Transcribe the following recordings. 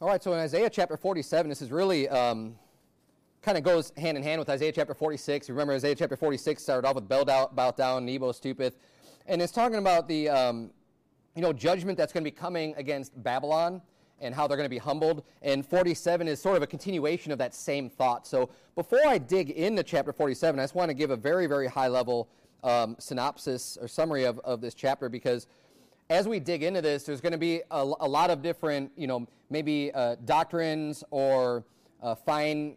All right, so in Isaiah chapter 47, this is really kind of goes hand in hand with Isaiah chapter 46. You remember Isaiah chapter 46 started off with bow down, Nebo stoopeth. And it's talking about the judgment that's going to be coming against Babylon and how they're going to be humbled. And 47 is sort of a continuation of that same thought. So before I dig into chapter 47, I just want to give a very, very high-level synopsis or summary of this chapter, because as we dig into this, there's going to be a lot of different, maybe doctrines or kind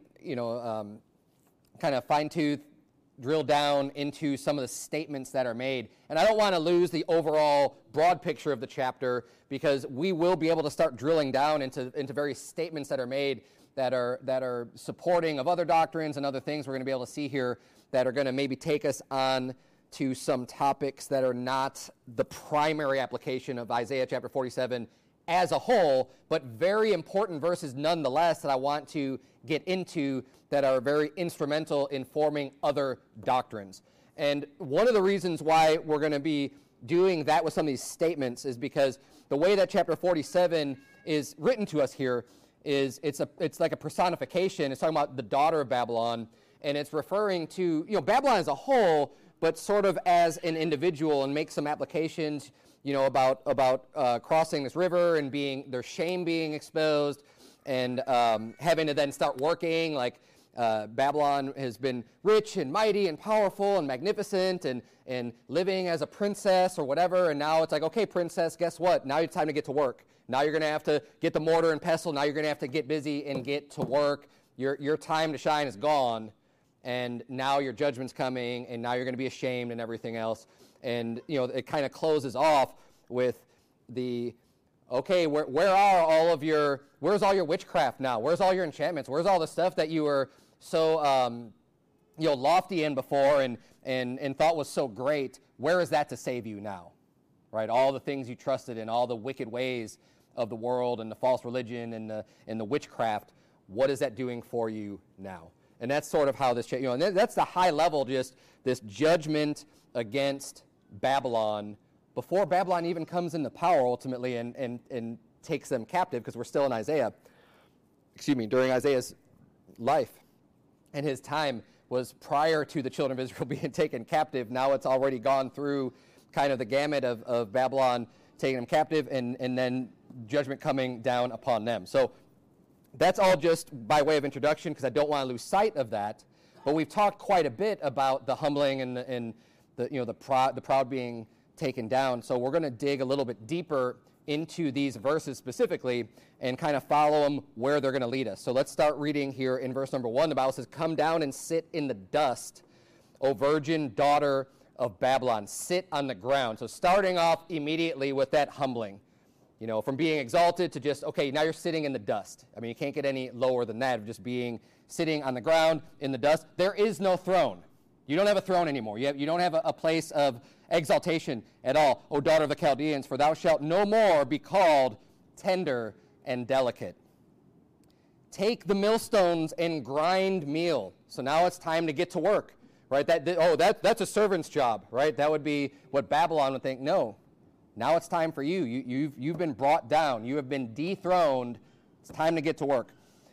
of fine-tooth drill down into some of the statements that are made. And I don't want to lose the overall broad picture of the chapter, because we will be able to start drilling down into various statements that are made that are supporting of other doctrines and other things we're going to be able to see here that are going to maybe take us on to some topics that are not the primary application of Isaiah chapter 47 as a whole, but very important verses nonetheless that I want to get into that are very instrumental in forming other doctrines. And one of the reasons why we're going to be doing that with some of these statements is because the way that chapter 47 is written to us here is it's like a personification. It's talking about the daughter of Babylon, and it's referring to Babylon as a whole, but sort of as an individual, and make some applications, about crossing this river and their shame being exposed, and having to then start working. Like Babylon has been rich and mighty and powerful and magnificent and living as a princess or whatever, and now it's like, okay, princess, guess what? Now it's time to get to work. Now you're going to have to get the mortar and pestle. Now you're going to have to get busy and get to work. Your time to shine is gone. And now your judgment's coming, and now you're going to be ashamed and everything else. And, it kind of closes off with okay, where's all your witchcraft now? Where's all your enchantments? Where's all the stuff that you were so, lofty in before and thought was so great? Where is that to save you now? Right? All the things you trusted in, all the wicked ways of the world and the false religion and the witchcraft, what is that doing for you now? And that's sort of how this, and that's the high level, just this judgment against Babylon before Babylon even comes into power ultimately and takes them captive, because we're still in Isaiah, during Isaiah's life. And his time was prior to the children of Israel being taken captive. Now it's already gone through kind of the gamut of Babylon taking them captive and then judgment coming down upon them. So that's all just by way of introduction, because I don't want to lose sight of that. But we've talked quite a bit about the humbling and the proud being taken down. So we're going to dig a little bit deeper into these verses specifically and kind of follow them where they're going to lead us. So let's start reading here in verse number 1. The Bible says, "Come down and sit in the dust, O virgin daughter of Babylon. Sit on the ground." So starting off immediately with that humbling. From being exalted to just, okay, now you're sitting in the dust. I mean, you can't get any lower than that of just sitting on the ground in the dust. There is no throne. You don't have a throne anymore. You don't have a place of exaltation at all. O daughter of the Chaldeans, for thou shalt no more be called tender and delicate. Take the millstones and grind meal. So now it's time to get to work, right? That's a servant's job, right? That would be what Babylon would think. No. Now it's time for you. You've been brought down. You have been dethroned. It's time to get to work.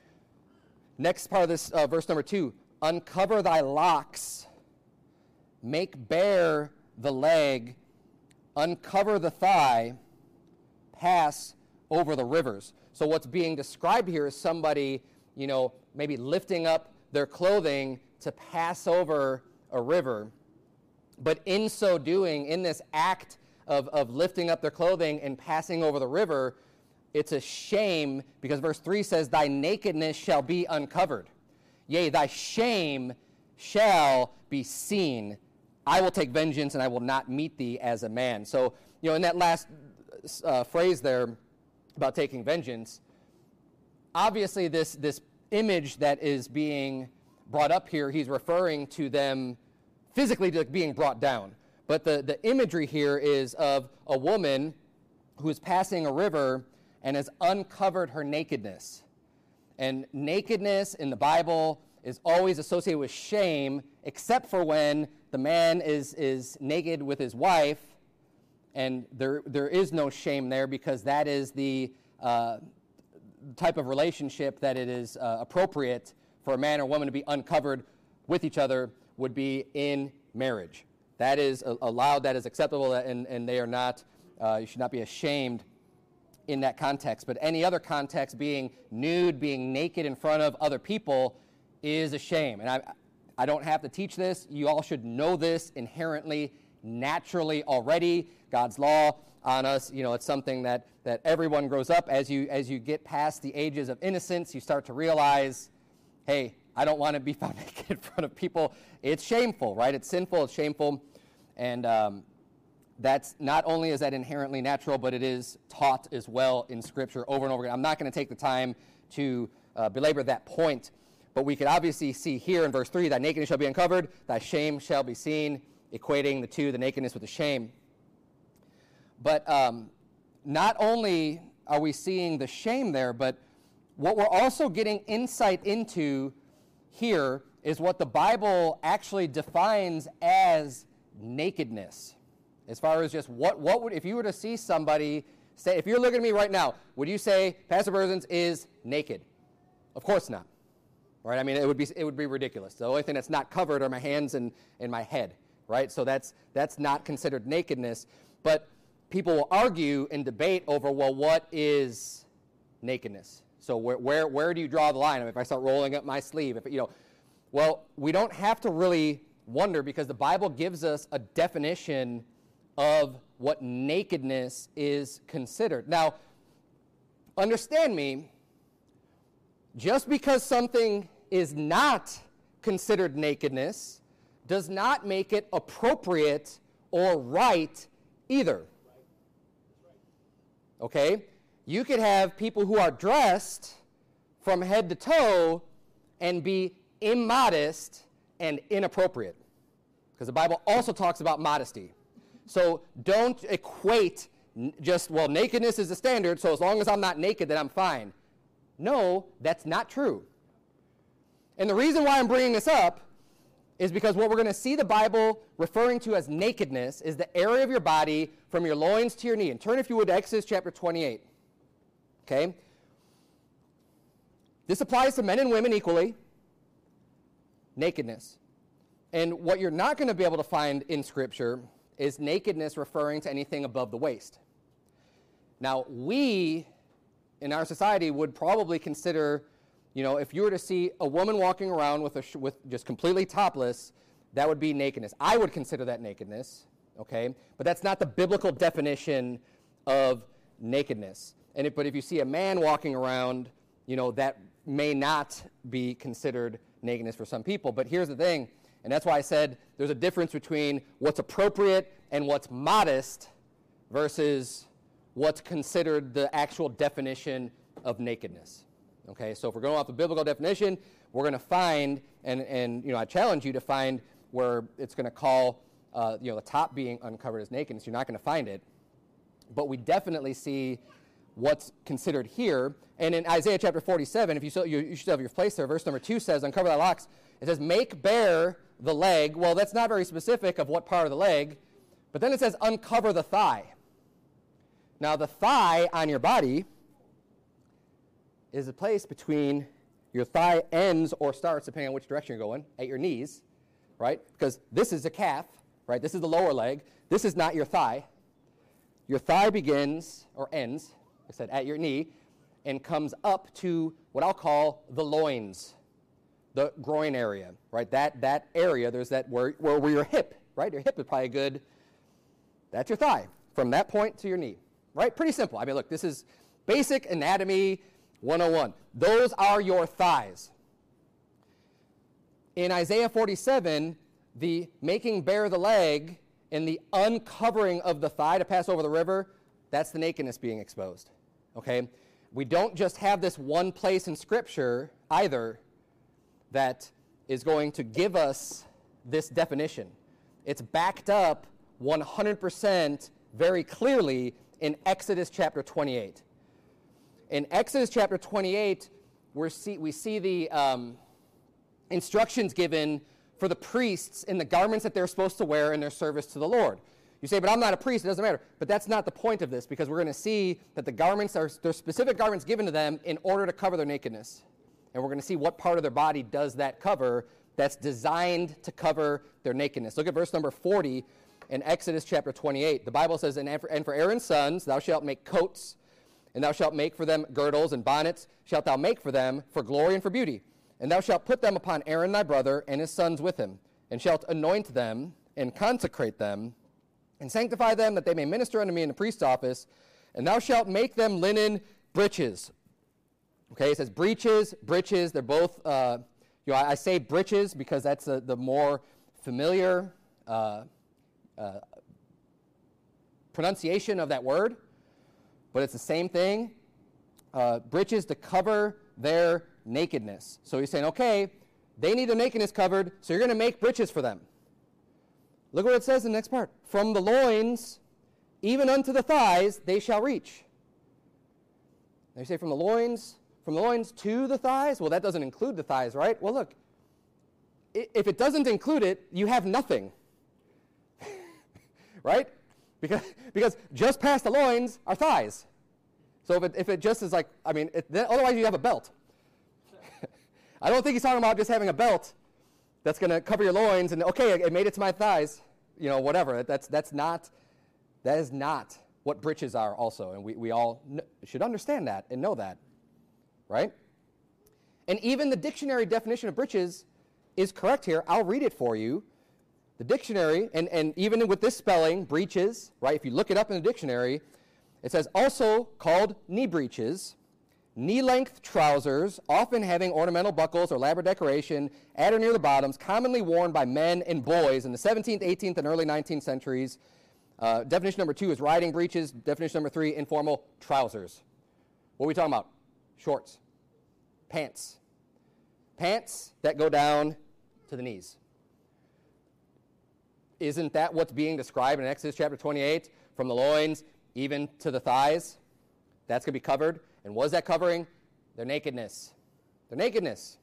Next part of this, verse number 2. Uncover thy locks. Make bare the leg. Uncover the thigh. Pass over the rivers. So what's being described here is somebody, maybe lifting up their clothing to pass over a river. But in so doing, in this act of lifting up their clothing and passing over the river, it's a shame, because verse 3 says, "Thy nakedness shall be uncovered. Yea, thy shame shall be seen. I will take vengeance, and I will not meet thee as a man." So, in that last phrase there about taking vengeance, obviously this image that is being brought up here, he's referring to them physically being brought down. But the imagery here is of a woman who is passing a river and has uncovered her nakedness. And nakedness in the Bible is always associated with shame, except for when the man is naked with his wife, and there is no shame there, because that is the type of relationship that it is appropriate for a man or woman to be uncovered with each other would be in marriage. That is allowed, that is acceptable, and they are not, you should not be ashamed in that context. But any other context, being nude, being naked in front of other people, is a shame. And I don't have to teach this. You all should know this inherently, naturally already. God's law on us, it's something that everyone grows up. As you get past the ages of innocence, you start to realize, hey, I don't want to be found naked in front of people. It's shameful, right? It's sinful, it's shameful. And that's not only is that inherently natural, but it is taught as well in Scripture over and over again. I'm not going to take the time to belabor that point, but we could obviously see here in verse 3, thy nakedness shall be uncovered, thy shame shall be seen, equating the two, the nakedness with the shame. But not only are we seeing the shame there, but what we're also getting insight into here is what the Bible actually defines as nakedness. As far as just what would, if you were to see somebody, say, if you're looking at me right now, would you say Pastor Berzins is naked? Of course not. Right? I mean, it would be ridiculous. The only thing that's not covered are my hands and my head. Right? So that's not considered nakedness. But people will argue and debate over, well, what is nakedness? So where do you draw the line? I mean, if I start rolling up my sleeve, well, we don't have to really wonder, because the Bible gives us a definition of what nakedness is considered. Now, understand me, just because something is not considered nakedness does not make it appropriate or right either. Okay? You could have people who are dressed from head to toe and be immodest and inappropriate, because the Bible also talks about modesty. So don't equate nakedness is the standard, so as long as I'm not naked, then I'm fine. No, that's not true. And the reason why I'm bringing this up is because what we're going to see the Bible referring to as nakedness is the area of your body from your loins to your knee. And turn, if you would, to Exodus chapter 28. Okay? This applies to men and women equally. Nakedness. And what you're not going to be able to find in Scripture is nakedness referring to anything above the waist. Now, we, in our society, would probably consider, if you were to see a woman walking around with just completely topless, that would be nakedness. I would consider that nakedness, okay? But that's not the biblical definition of nakedness. But if you see a man walking around, that may not be considered nakedness for some people. But here's the thing, and that's why I said there's a difference between what's appropriate and what's modest versus what's considered the actual definition of nakedness. Okay, so if we're going off the biblical definition, we're going to find, and I challenge you to find where it's going to call, the top being uncovered as nakedness. You're not going to find it. But we definitely see what's considered here. And in Isaiah chapter 47, if you should have your place there, verse number 2 says, uncover thy locks. It says, make bare the leg. Well, that's not very specific of what part of the leg. But then it says, uncover the thigh. Now, the thigh on your body is a place between your thigh ends or starts, depending on which direction you're going, at your knees, right? Because this is a calf, right? This is the lower leg. This is not your thigh. Your thigh begins, or ends, I said, at your knee, and comes up to what I'll call the loins, the groin area, right? That area, there's that where your hip, right? Your hip is probably good. That's your thigh, from that point to your knee, right? Pretty simple. I mean, look, this is basic anatomy 101. Those are your thighs. In Isaiah 47, the making bare the leg and the uncovering of the thigh to pass over the river, that's the nakedness being exposed, okay? We don't just have this one place in Scripture either that is going to give us this definition. It's backed up 100% very clearly in Exodus chapter 28. In Exodus chapter 28, we see the instructions given for the priests in the garments that they're supposed to wear in their service to the Lord. You say, but I'm not a priest, it doesn't matter. But that's not the point of this, because we're going to see that the garments there's specific garments given to them in order to cover their nakedness. And we're going to see what part of their body does that cover that's designed to cover their nakedness. Look at verse number 40 in Exodus chapter 28. The Bible says, and for Aaron's sons thou shalt make coats, and thou shalt make for them girdles and bonnets shalt thou make for them for glory and for beauty. And thou shalt put them upon Aaron thy brother and his sons with him, and shalt anoint them and consecrate them, and sanctify them that they may minister unto me in the priest's office. And thou shalt make them linen breeches. Okay, it says breeches, breeches. They're both, I say breeches because that's the more familiar pronunciation of that word. But it's the same thing. Breeches to cover their nakedness. So he's saying, okay, they need their nakedness covered, so you're going to make breeches for them. Look what it says in the next part. From the loins, even unto the thighs, they shall reach. They say from the loins to the thighs? Well, that doesn't include the thighs, right? Well, look, if it doesn't include it, you have nothing. Right? Because just past the loins are thighs. So if it just is like, otherwise you have a belt. I don't think he's talking about just having a belt that's going to cover your loins and, okay, it made it to my thighs, whatever. That is not what breeches are also, and we all should understand that and know that, right? And even the dictionary definition of breeches is correct here. I'll read it for you. The dictionary, and even with this spelling, breeches, right, if you look it up in the dictionary, it says also called knee breeches, knee-length trousers, often having ornamental buckles or elaborate decoration at or near the bottoms, commonly worn by men and boys in the 17th, 18th, and early 19th centuries. Definition number 2 is riding breeches. Definition number 3, informal trousers. What are we talking about? Shorts. Pants. Pants that go down to the knees. Isn't that what's being described in Exodus chapter 28? From the loins even to the thighs? That's going to be covered. And what is that covering? Their nakedness. Their nakedness.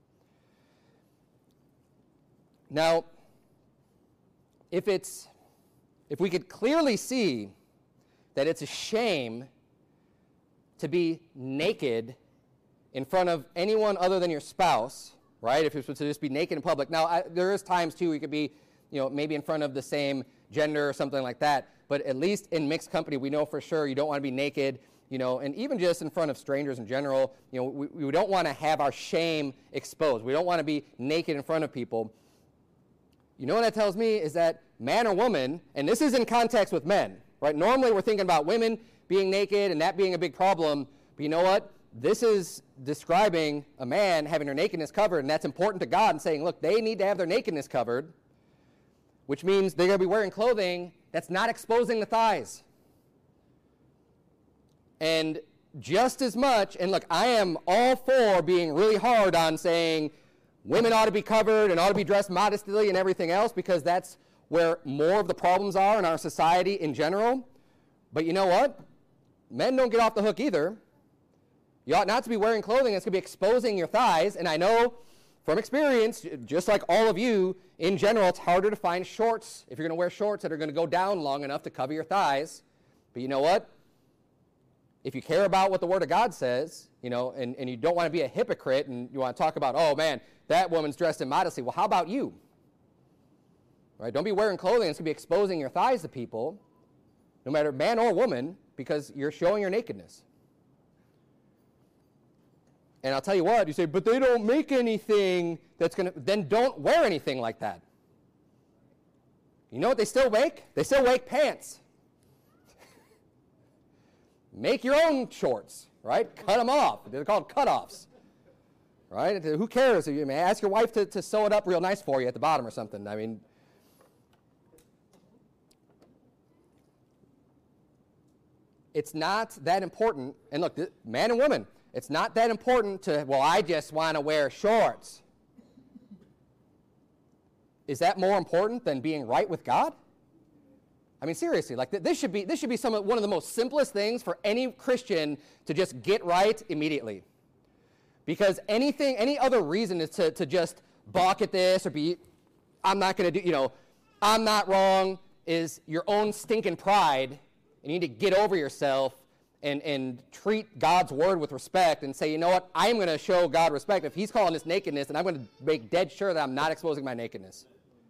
Now, if we could clearly see that it's a shame to be naked in front of anyone other than your spouse, right? If you're supposed to just be naked in public. Now, there is times, too, you could be, maybe in front of the same gender or something like that. But at least in mixed company, we know for sure you don't want to be naked, and even just in front of strangers in general, we don't want to have our shame exposed. We don't want to be naked in front of people. You know what that tells me is that man or woman, and this is in context with men, right? Normally we're thinking about women being naked and that being a big problem. But you know what? This is describing a man having their nakedness covered, and that's important to God and saying, look, they need to have their nakedness covered, which means they're going to be wearing clothing that's not exposing the thighs. And just as much, and look, I am all for being really hard on saying women ought to be covered and ought to be dressed modestly and everything else, because that's where more of the problems are in our society in general. But you know what? Men don't get off the hook either. You ought not to be wearing clothing that's going to be exposing your thighs. And I know from experience, just like all of you, in general, it's harder to find shorts, if you're going to wear shorts that are going to go down long enough to cover your thighs. But you know what? If you care about what the Word of God says, and you don't want to be a hypocrite and you want to talk about, oh man, that woman's dressed immodestly. Well, how about you? Right? Don't be wearing clothing that's going to be exposing your thighs to people, no matter man or woman, because you're showing your nakedness. And I'll tell you what, you say, but they don't make anything that's going to, then don't wear anything like that. You know what they still make? They still make pants. Make your own shorts, right? Cut them off. They're called cutoffs, right? Who cares? You may ask your wife to sew it up real nice for you at the bottom or something. I mean, it's not that important. And look, man and woman, it's not that important to, well, I just want to wear shorts. Is that more important than being right with God? I mean, seriously, like this should be one of the most simplest things for any Christian to just get right immediately. Because any other reason is to just balk at this or be, I'm not going to do, I'm not wrong, is your own stinking pride, and you need to get over yourself and treat God's word with respect and say, you know what, I'm going to show God respect. If he's calling this nakedness, and I'm going to make dead sure that I'm not exposing my nakedness.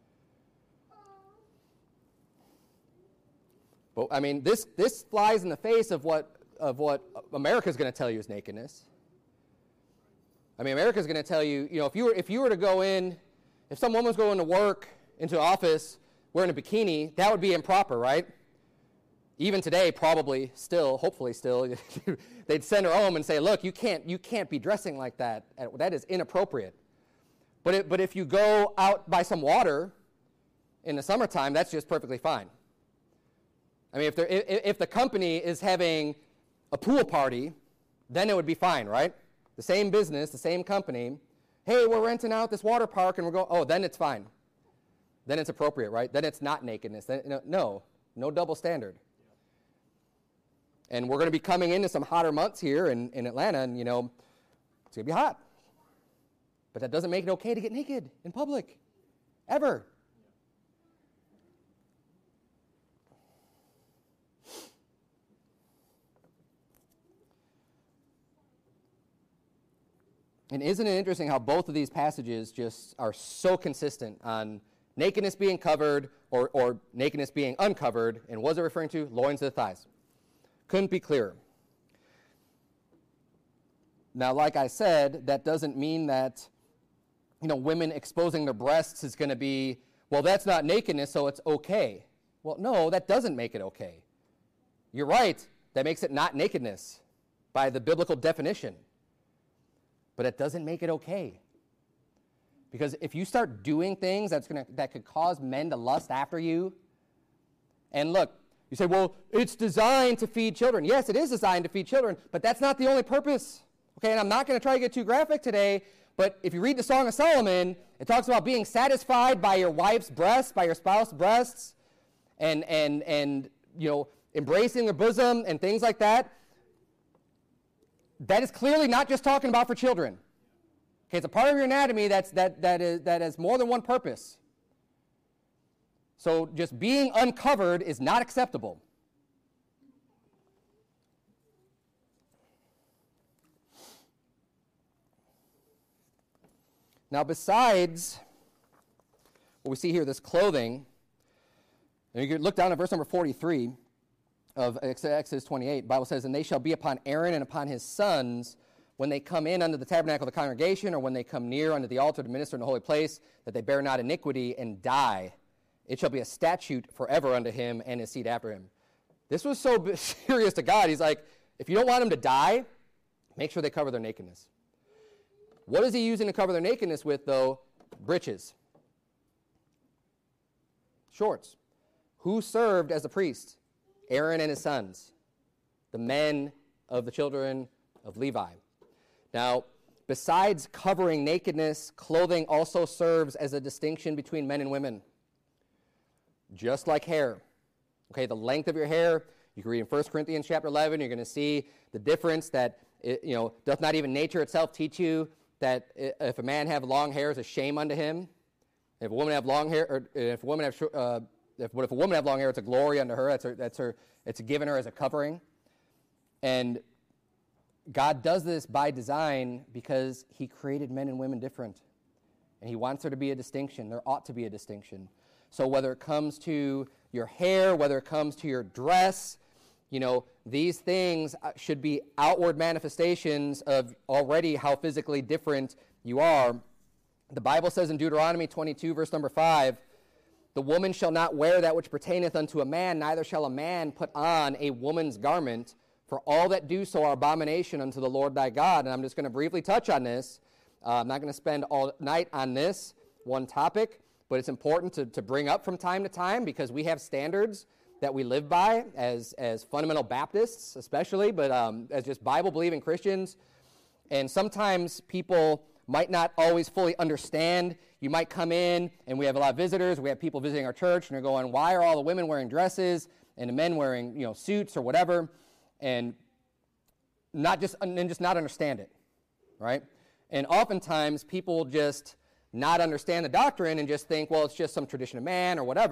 But I mean, this flies in the face of what America's going to tell you is nakedness. I mean, America's going to tell you, you know, if you were to go in, if some woman's going to work into an office wearing a bikini, that would be improper, right? Even today, probably still, hopefully still, they'd send her home and say, look, you can't be dressing like that. That is inappropriate. But if you go out by some water in the summertime, that's just perfectly fine. I mean, if the company is having a pool party, then it would be fine, right? The same business, the same company. Hey, we're renting out this water park and we're going, oh, then it's fine. Then it's appropriate, right? Then it's not nakedness. Then, no double standard. And we're going to be coming into some hotter months here in Atlanta, and, you know, it's going to be hot. But that doesn't make it okay to get naked in public, ever. And isn't it interesting how both of these passages just are so consistent on nakedness being covered or nakedness being uncovered, and what is it referring to? Loins to the thighs. Couldn't be clearer. Now, like I said, that doesn't mean that, you know, women exposing their breasts is going to be, well, that's not nakedness, so it's okay. Well, no, that doesn't make it okay. You're right, that makes it not nakedness by the biblical definition. But it doesn't make it okay. Because if you start doing things that could cause men to lust after you, and look, you say, well, it's designed to feed children. Yes, it is designed to feed children, but that's not the only purpose. Okay, and I'm not going to try to get too graphic today, but if you read the Song of Solomon, it talks about being satisfied by your wife's breasts, by your spouse's breasts, and you know, embracing their bosom and things like that. That is clearly not just talking about for children. Okay, it's a part of your anatomy that has more than one purpose. So just being uncovered is not acceptable. Now, besides what we see here, this clothing, and you can look down at verse number 43 of Exodus 28. The Bible says, and they shall be upon Aaron and upon his sons when they come in under the tabernacle of the congregation, or when they come near unto the altar to minister in the holy place, that they bear not iniquity and die. It shall be a statute forever unto him and his seed after him. This was so serious to God. He's like, if you don't want them to die, make sure they cover their nakedness. What is he using to cover their nakedness with, though? Breeches. Shorts. Who served as a priest? Aaron and his sons, the men of the children of Levi. Now, besides covering nakedness, clothing also serves as a distinction between men and women. Just like hair. Okay, the length of your hair, you can read in 1 Corinthians chapter 11, you're going to see the difference that, doth not even nature itself teach you that if a man have long hair, it's a shame unto him. If a woman have long hair, or if a woman have if a woman have long hair, it's a glory unto her. It's given her as a covering. And God does this by design because he created men and women different. And he wants there to be a distinction. There ought to be a distinction. So whether it comes to your hair, whether it comes to your dress, these things should be outward manifestations of already how physically different you are. The Bible says in Deuteronomy 22, verse number 5, the woman shall not wear that which pertaineth unto a man, neither shall a man put on a woman's garment, for all that do so are abomination unto the Lord thy God. And I'm just going to briefly touch on this. I'm not going to spend all night on this one topic, but it's important to bring up from time to time because we have standards that we live by as fundamental Baptists especially, but as just Bible-believing Christians. And sometimes people might not always fully understand. You might come in, and we have a lot of visitors. We have people visiting our church, and they're going, why are all the women wearing dresses and the men wearing suits or whatever? And just not understand it, right? And oftentimes people just not understand the doctrine and just think, well, it's just some tradition of man or whatever.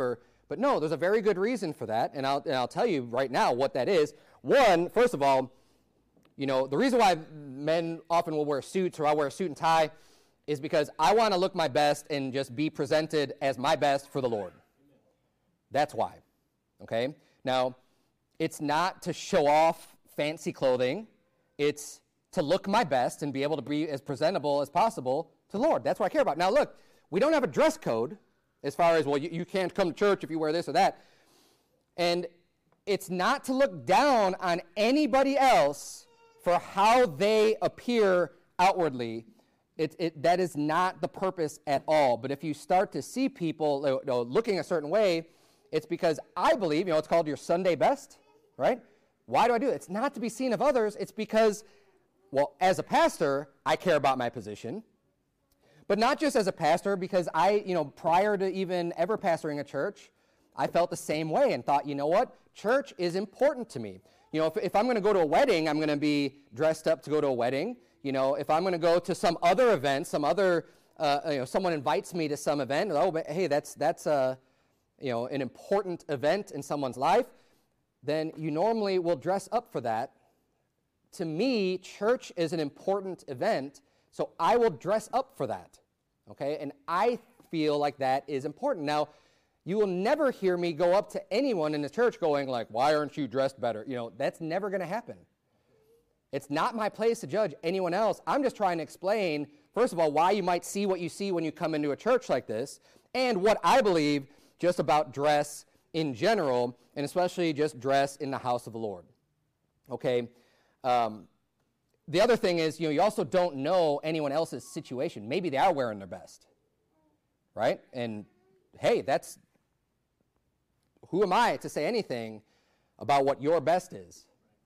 But no, there's a very good reason for that, and I'll tell you right now what that is. One, first of all, the reason why men often will wear suits or I'll wear a suit and tie is because I want to look my best and just be presented as my best for the Lord. That's why, okay? Now, it's not to show off fancy clothing. It's to look my best and be able to be as presentable as possible to the Lord. That's what I care about. Now, look, we don't have a dress code as far as, well, you can't come to church if you wear this or that. And it's not to look down on anybody else for how they appear outwardly. That is not the purpose at all. But if you start to see people looking a certain way, it's because I believe, it's called your Sunday best, right? Why do I do it? It's not to be seen of others. It's because, well, as a pastor, I care about my position. But not just as a pastor, because prior to even ever pastoring a church, I felt the same way and thought, what? Church is important to me. If I'm going to go to a wedding, I'm going to be dressed up to go to a wedding. If I'm going to go to some other event, someone invites me to some event, but hey, that's an important event in someone's life, then you normally will dress up for that. To me, church is an important event, so I will dress up for that, okay? And I feel like that is important. Now, you will never hear me go up to anyone in the church going like, why aren't you dressed better? That's never going to happen. It's not my place to judge anyone else. I'm just trying to explain, first of all, why you might see what you see when you come into a church like this, and what I believe just about dress in general, and especially just dress in the house of the Lord. Okay? The other thing is, you also don't know anyone else's situation. Maybe they are wearing their best, right? And hey, who am I to say anything about what your best is?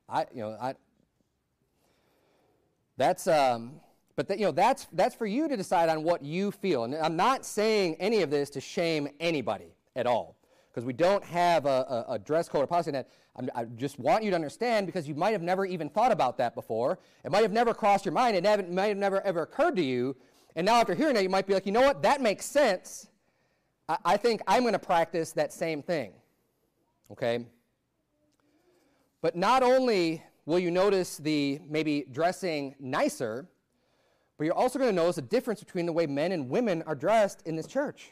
That's for you to decide on what you feel. And I'm not saying any of this to shame anybody at all, because we don't have a dress code or policy. That I just want you to understand, because you might have never even thought about that before. It might have never crossed your mind. It might have never ever occurred to you. And now after hearing that, you might be like, you know what? That makes sense. I think I'm going to practice that same thing. Okay? But not only will you notice the maybe dressing nicer, but you're also going to notice the difference between the way men and women are dressed in this church.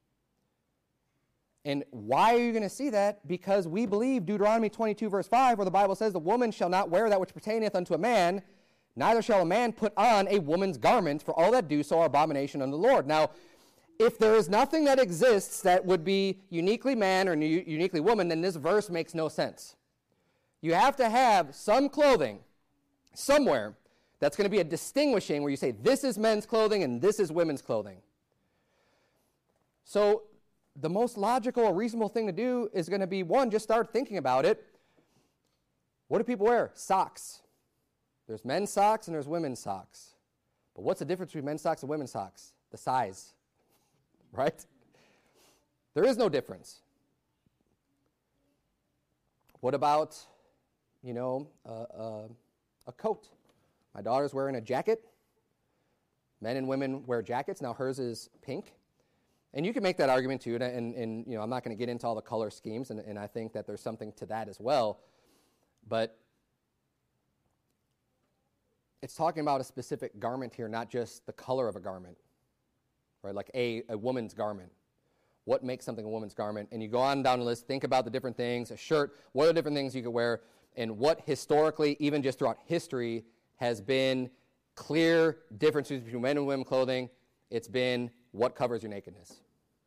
And why are you going to see that? Because we believe Deuteronomy 22, verse 5, where the Bible says, the woman shall not wear that which pertaineth unto a man, neither shall a man put on a woman's garment, for all that do so are abomination unto the Lord. Now, if there is nothing that exists that would be uniquely man or uniquely woman, then this verse makes no sense. You have to have some clothing somewhere that's going to be a distinguishing, where you say this is men's clothing and this is women's clothing. So the most logical or reasonable thing to do is going to be, one, just start thinking about it. What do people wear? Socks. There's men's socks and there's women's socks. But what's the difference between men's socks and women's socks? The size, right? There is no difference. What about, a coat? My daughter's wearing a jacket. Men and women wear jackets. Now hers is pink. And you can make that argument too, and I'm not going to get into all the color schemes, and I think that there's something to that as well. But it's talking about a specific garment here, not just the color of a garment, right? Like a woman's garment. What makes something a woman's garment? And you go on down the list, think about the different things. A shirt, what are the different things you could wear? And what historically, even just throughout history, has been clear differences between men and women clothing. It's been what covers your nakedness.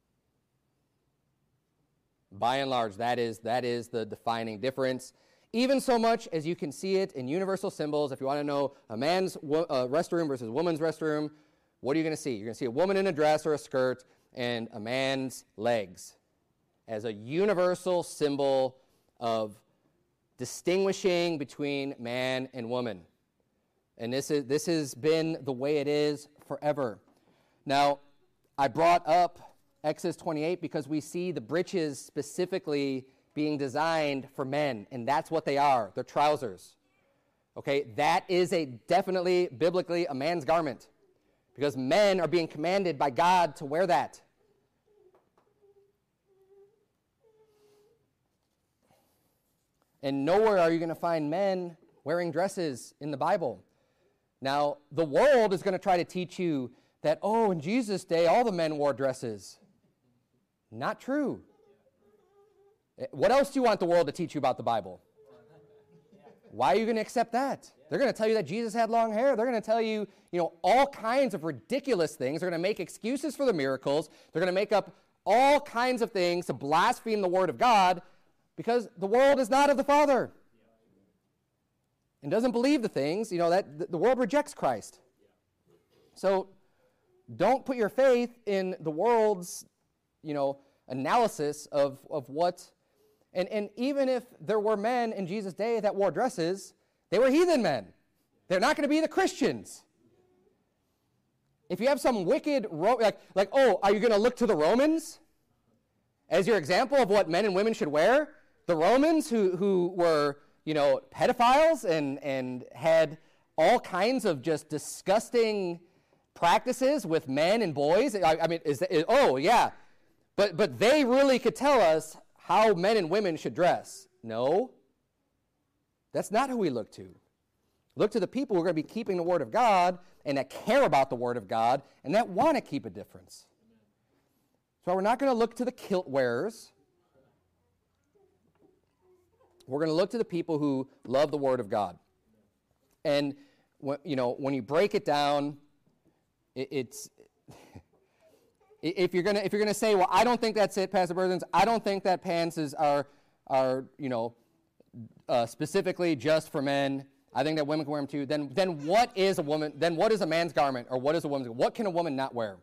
By and large, that is the defining difference. Even so much as you can see it in universal symbols. If you want to know a man's restroom versus a woman's restroom, what are you going to see? You're going to see a woman in a dress or a skirt and a man's legs as a universal symbol of distinguishing between man and woman. And this has been the way it is forever. Now, I brought up Exodus 28 because we see the breeches specifically being designed for men, and that's what they are. They're trousers. Okay, that is definitely biblically a man's garment, because men are being commanded by God to wear that. And nowhere are you going to find men wearing dresses in the Bible. Now, the world is going to try to teach you that, oh, in Jesus' day, all the men wore dresses. Not true. What else do you want the world to teach you about the Bible? Why are you going to accept that? They're going to tell you that Jesus had long hair. They're going to tell you, all kinds of ridiculous things. They're going to make excuses for the miracles. They're going to make up all kinds of things to blaspheme the Word of God because the world is not of the Father and doesn't believe the things, that the world rejects Christ. So don't put your faith in the world's, analysis of what, and even if there were men in Jesus' day that wore dresses, they were heathen men. They're not going to be the Christians. If you have some wicked, are you going to look to the Romans as your example of what men and women should wear? The Romans who were, pedophiles and had all kinds of just disgusting practices with men and boys. Yeah. But they really could tell us how men and women should dress. No. That's not who we look to. Look to the people who are going to be keeping the Word of God and that care about the Word of God and that want to keep a difference. So we're not going to look to the kilt wearers. We're going to look to the people who love the Word of God. And when you break it down, it's if you're gonna say, well, I don't think that's it, Pastor Burthens. I don't think that pants are specifically just for men. I think that women can wear them too. Then what is a woman? Then what is a man's garment, or what is a woman's? What can a woman not wear?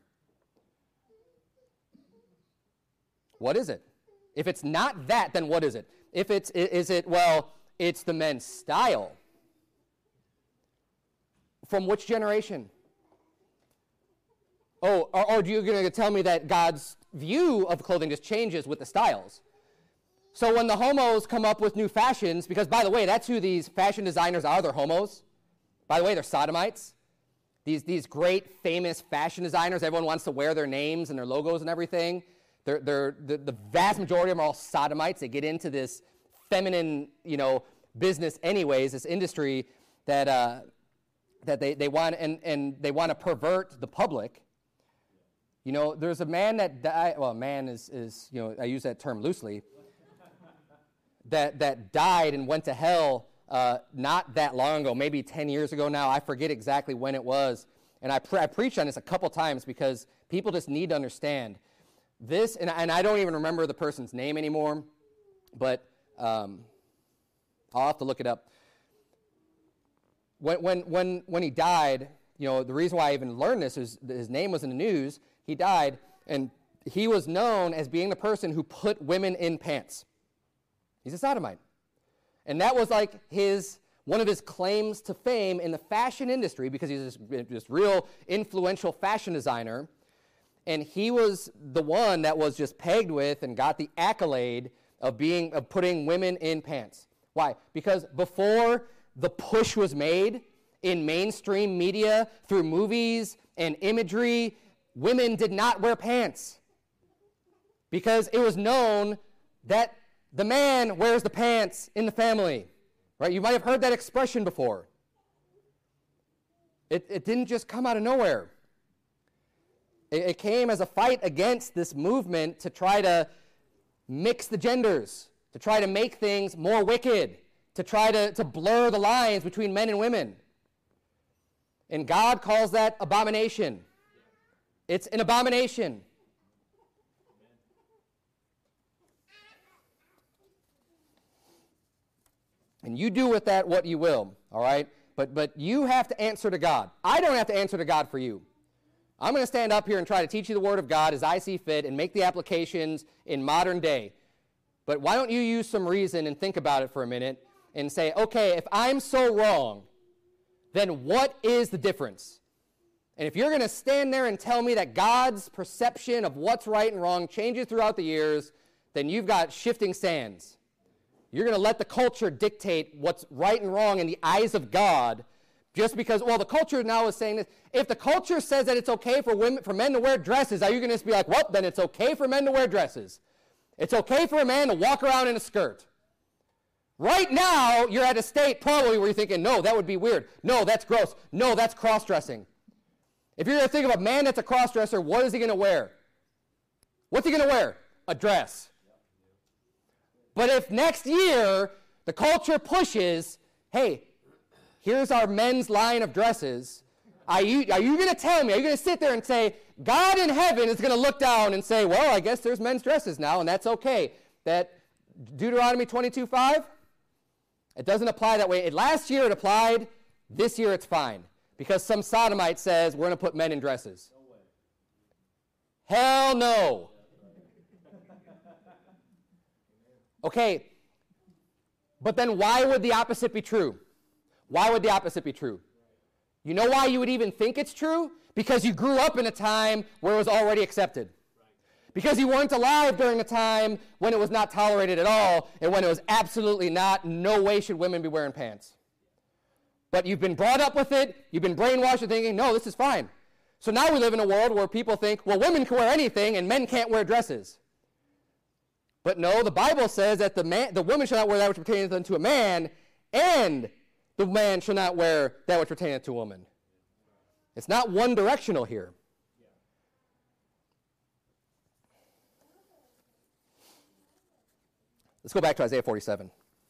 What is it? If it's not that, then what is it? If it's the men's style. From which generation? Oh, or are you going to tell me that God's view of clothing just changes with the styles? So when the homos come up with new fashions, because by the way, that's who these fashion designers are, they're homos. By the way, they're sodomites. These great, famous fashion designers, everyone wants to wear their names and their logos and everything. The vast majority of them are all sodomites. They get into this feminine, business anyways, this industry that they want, and they want to pervert the public. There's a man that died, well, man is I use that term loosely, that died and went to hell not that long ago, maybe 10 years ago now. I forget exactly when it was. And I preached on this a couple times because people just need to understand this, and I don't even remember the person's name anymore, but I'll have to look it up. When he died, the reason why I even learned this is his name was in the news. He died, and he was known as being the person who put women in pants. He's a sodomite. And that was like one of his claims to fame in the fashion industry, because he's this real influential fashion designer. And he was the one that was just pegged with and got the accolade of putting women in pants. Why? Because before the push was made in mainstream media through movies and imagery, women did not wear pants because it was known that the man wears the pants in the family, right? You might have heard that expression before. It didn't just come out of nowhere. It came as a fight against this movement to try to mix the genders, to try to make things more wicked, to try to blur the lines between men and women. And God calls that abomination. It's an abomination. And you do with that what you will, all right? But you have to answer to God. I don't have to answer to God for you. I'm going to stand up here and try to teach you the Word of God as I see fit and make the applications in modern day. But why don't you use some reason and think about it for a minute and say, okay, if I'm so wrong, then what is the difference? And if you're going to stand there and tell me that God's perception of what's right and wrong changes throughout the years, then you've got shifting sands. You're going to let the culture dictate what's right and wrong in the eyes of God, just because, well, the culture now is saying this. If the culture says that it's okay for men to wear dresses, are you going to just be like, well, then it's okay for men to wear dresses? It's okay for a man to walk around in a skirt. Right now, you're at a state probably where you're thinking, no, that would be weird. No, that's gross. No, that's cross-dressing. If you're going to think of a man that's a cross-dresser, what is he going to wear? What's he going to wear? A dress. But if next year the culture pushes, hey, here's our men's line of dresses, are you going to tell me, are you going to sit there and say, God in heaven is going to look down and say, well, I guess there's men's dresses now, and that's okay. That Deuteronomy 22:5, it doesn't apply that way. Last year it applied. This year it's fine. Because some sodomite says we're going to put men in dresses. No way. Hell no. Okay. But then why would the opposite be true? Why would the opposite be true? You know why you would even think it's true? Because you grew up in a time where it was already accepted. Because you weren't alive during a time when it was not tolerated at all and when it was absolutely not, no way should women be wearing pants. But you've been brought up with it, you've been brainwashed into thinking, no, this is fine. So now we live in a world where people think, well, women can wear anything and men can't wear dresses. But no, the Bible says that the woman shall not wear that which pertaineth unto a man, and the man shall not wear that which pertaineth to a woman. It's not one directional here. Let's go back to Isaiah 47.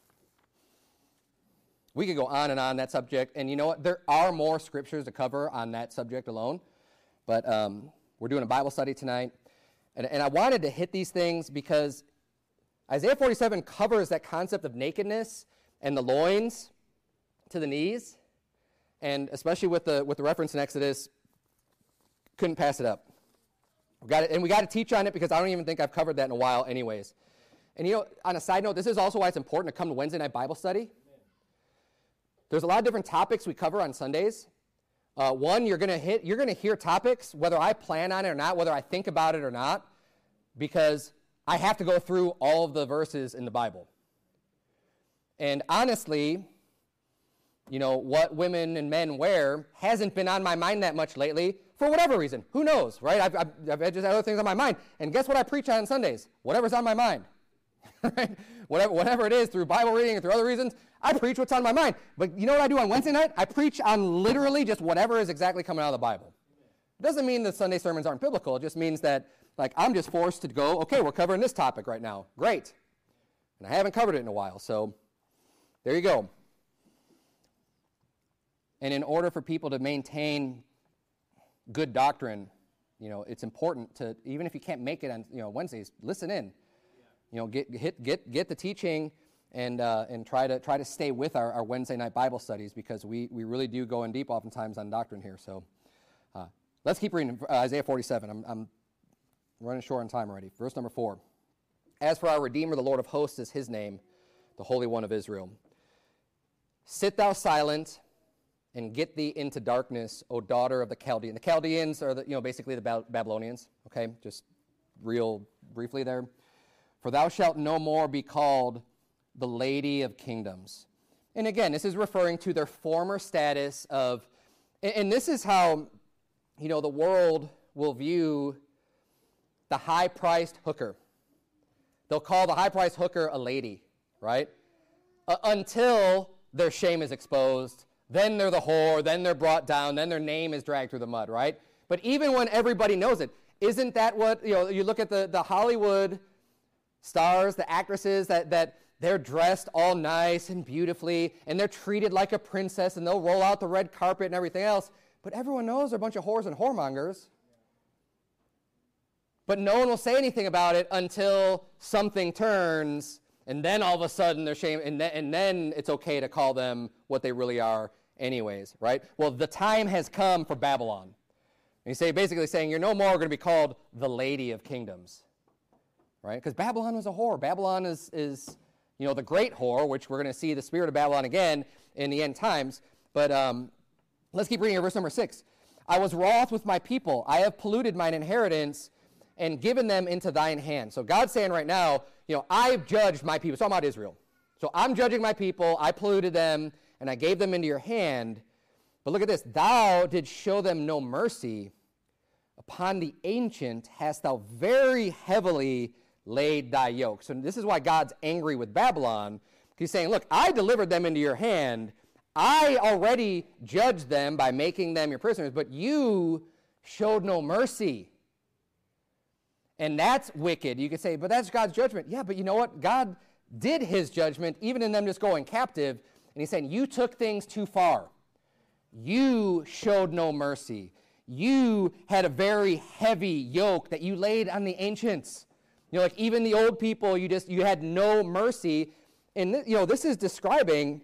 We could go on and on that subject, and you know what? There are more scriptures to cover on that subject alone, but we're doing a Bible study tonight, and I wanted to hit these things because Isaiah 47 covers that concept of nakedness and the loins to the knees, and especially with the reference in Exodus, couldn't pass it up. We got to teach on it because I don't even think I've covered that in a while anyways. And you know, on a side note, this is also why it's important to come to Wednesday night Bible study. There's a lot of different topics we cover on Sundays. One, you're going to hear topics, whether I plan on it or not, whether I think about it or not, because I have to go through all of the verses in the Bible. And honestly, you know, what women and men wear hasn't been on my mind that much lately for whatever reason. Who knows, right? I've just had other things on my mind. And guess what I preach on Sundays? Whatever's on my mind. Right? Whatever it is, through Bible reading and through other reasons, I preach what's on my mind. But you know what I do on Wednesday night? I preach on literally just whatever is exactly coming out of the Bible. It doesn't mean that Sunday sermons aren't biblical. It just means that, like, I'm just forced to go, okay, we're covering this topic right now. Great. And I haven't covered it in a while, so there you go. And in order for people to maintain good doctrine, you know, it's important to, even if you can't make it on, you know, Wednesdays, listen in. You know, get the teaching and try to stay with our Wednesday night Bible studies because we really do go in deep oftentimes on doctrine here. So let's keep reading Isaiah 47. I'm running short on time already. Verse number 4. As for our Redeemer, the Lord of hosts is his name, the Holy One of Israel. Sit thou silent and get thee into darkness, O daughter of the Chaldeans. The Chaldeans are basically the Babylonians. Okay, just real briefly there. For thou shalt no more be called the Lady of Kingdoms. And again, this is referring to their former status of, and this is how, you know, the world will view the high-priced hooker. They'll call the high-priced hooker a lady, right? Until their shame is exposed, then they're the whore, then they're brought down, then their name is dragged through the mud, right? But even when everybody knows it, isn't that what, you know, you look at the Hollywood stars, the actresses, that they're dressed all nice and beautifully, and they're treated like a princess, and they'll roll out the red carpet and everything else, but everyone knows they're a bunch of whores and whoremongers. But no one will say anything about it until something turns, and then all of a sudden they're shamed, and then it's okay to call them what they really are anyways, right? Well, the time has come for Babylon. And he's basically saying, you're no more going to be called the Lady of Kingdoms. Right? Because Babylon was a whore. Babylon is you know, the great whore, which we're going to see the spirit of Babylon again in the end times. But let's keep reading verse number 6. I was wroth with my people. I have polluted mine inheritance and given them into thine hand. So God's saying right now, you know, I've judged my people. It's talking about Israel. So I'm judging my people. I polluted them, and I gave them into your hand. But look at this. Thou didst show them no mercy. Upon the ancient hast thou very heavily laid thy yoke. So this is why God's angry with Babylon, He's saying, look, I delivered them into your hand. I already judged them by making them your prisoners, but you showed no mercy. And that's wicked. You could say, but that's God's judgment. Yeah, but you know what? God did his judgment, even in them just going captive. And he's saying, you took things too far. You showed no mercy. You had a very heavy yoke that you laid on the ancients. You know, like even the old people, you had no mercy. And this is describing,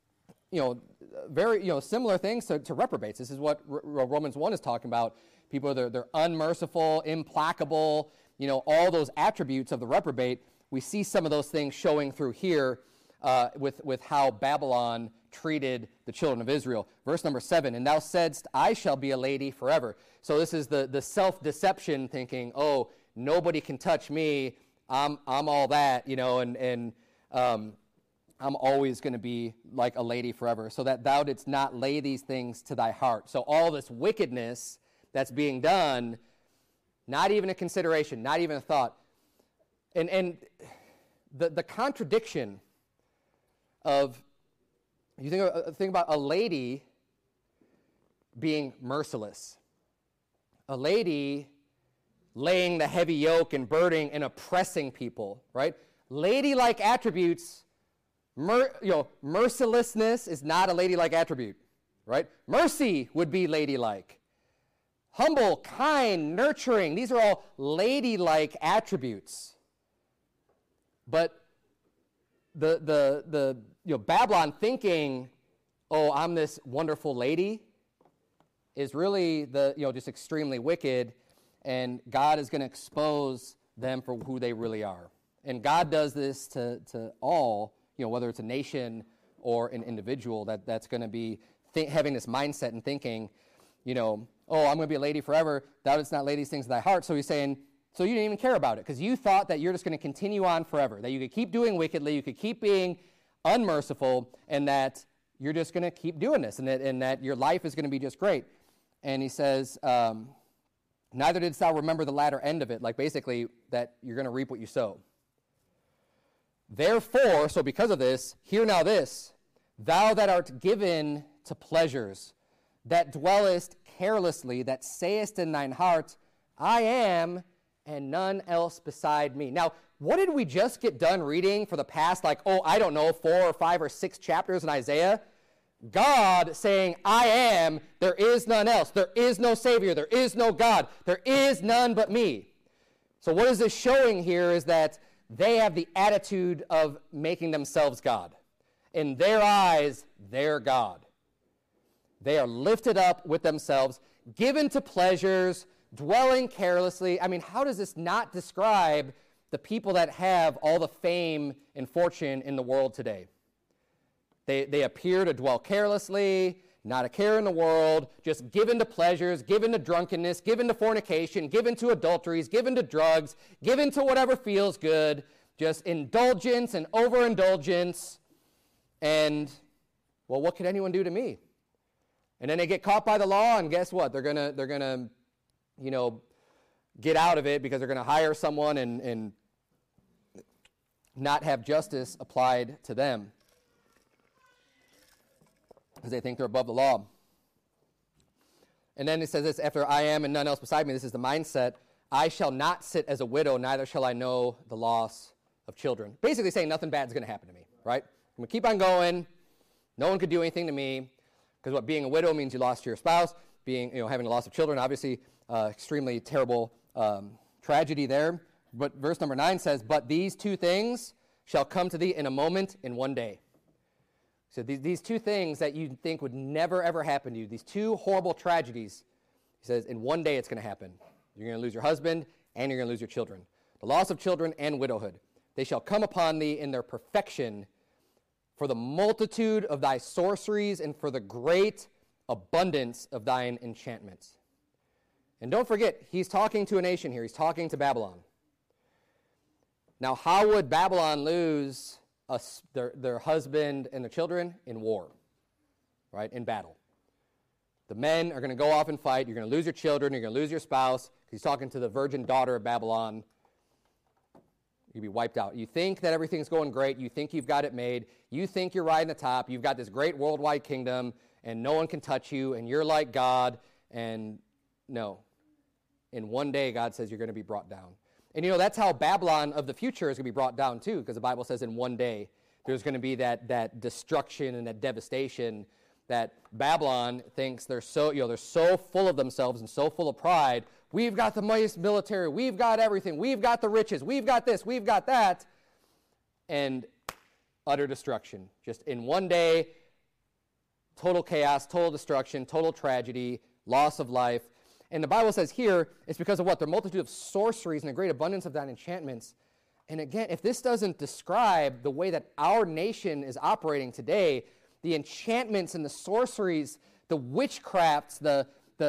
very similar things to reprobates. This is what Romans 1 is talking about. People they're unmerciful, implacable. All those attributes of the reprobate. We see some of those things showing through here with how Babylon treated the children of Israel. Verse number 7, and thou saidst, I shall be a lady forever. So this is the self-deception thinking, oh, nobody can touch me. I'm all that, and I'm always going to be like a lady forever. So that thou didst not lay these things to thy heart. So all this wickedness that's being done, not even a consideration, not even a thought. And the contradiction of, you think about a lady being merciless, a lady laying the heavy yoke and burdening and oppressing people, right? Ladylike attributes, mercilessness is not a ladylike attribute, right? Mercy would be ladylike. Humble, kind, nurturing, these are all ladylike attributes. But the Babylon thinking, oh, I'm this wonderful lady, is really just extremely wicked, and God is going to expose them for who they really are. And God does this to all, whether it's a nation or an individual that's going to be having this mindset and thinking, oh, I'm going to be a lady forever. Thou didst not lay these things in thy heart. So he's saying, so you didn't even care about it because you thought that you're just going to continue on forever, that you could keep doing wickedly, you could keep being unmerciful, and that you're just going to keep doing this, and that your life is going to be just great. And he says, neither didst thou remember the latter end of it, like basically that you're going to reap what you sow. Therefore, so because of this, hear now this, thou that art given to pleasures, that dwellest carelessly, that sayest in thine heart, I am, and none else beside me. Now, what did we just get done reading for the past, 4 or 5 or 6 chapters in Isaiah? God saying, I am, there is none else. There is no Savior. There is no God. There is none but me. So what is this showing here is that they have the attitude of making themselves God. In their eyes, they're God. They are lifted up with themselves, given to pleasures, dwelling carelessly. I mean, how does this not describe the people that have all the fame and fortune in the world today? They appear to dwell carelessly, not a care in the world, just given to pleasures, given to drunkenness, given to fornication, given to adulteries, given to drugs, given to whatever feels good, just indulgence and overindulgence. And, well, what could anyone do to me? And then they get caught by the law, and guess what? They're gonna get out of it because they're gonna hire someone and not have justice applied to them because they think they're above the law. And then it says this, after I am and none else beside me, this is the mindset, I shall not sit as a widow, neither shall I know the loss of children. Basically saying nothing bad is going to happen to me, right? I'm going to keep on going. No one could do anything to me. Because being a widow means you lost your spouse. Having a loss of children, obviously, extremely terrible tragedy there. But verse number 9 says, but these 2 things shall come to thee in a moment, in one day. So these 2 things that you think would never, ever happen to you, these 2 horrible tragedies, he says, in one day it's going to happen. You're going to lose your husband, and you're going to lose your children. The loss of children and widowhood. They shall come upon thee in their perfection, for the multitude of thy sorceries and for the great abundance of thine enchantments. And don't forget, he's talking to a nation here. He's talking to Babylon. Now, how would Babylon lose their husband and their children? In war, right? In battle. The men are going to go off and fight. You're going to lose your children. You're going to lose your spouse. He's talking to the virgin daughter of Babylon. You'll be wiped out. You think that everything's going great. You think you've got it made. You think you're riding the top. You've got this great worldwide kingdom, and no one can touch you, and you're like God. And no. In one day, God says you're going to be brought down. And that's how Babylon of the future is going to be brought down too, because the Bible says in one day there's going to be that destruction and that devastation that Babylon thinks they're so full of themselves and so full of pride. We've got the mightiest military. We've got everything. We've got the riches. We've got this. We've got that. And utter destruction. Just in one day, total chaos, total destruction, total tragedy, loss of life. And the Bible says here, it's because of what? The multitude of sorceries and the great abundance of thine enchantments. And again, if this doesn't describe the way that our nation is operating today, the enchantments and the sorceries, the witchcrafts, the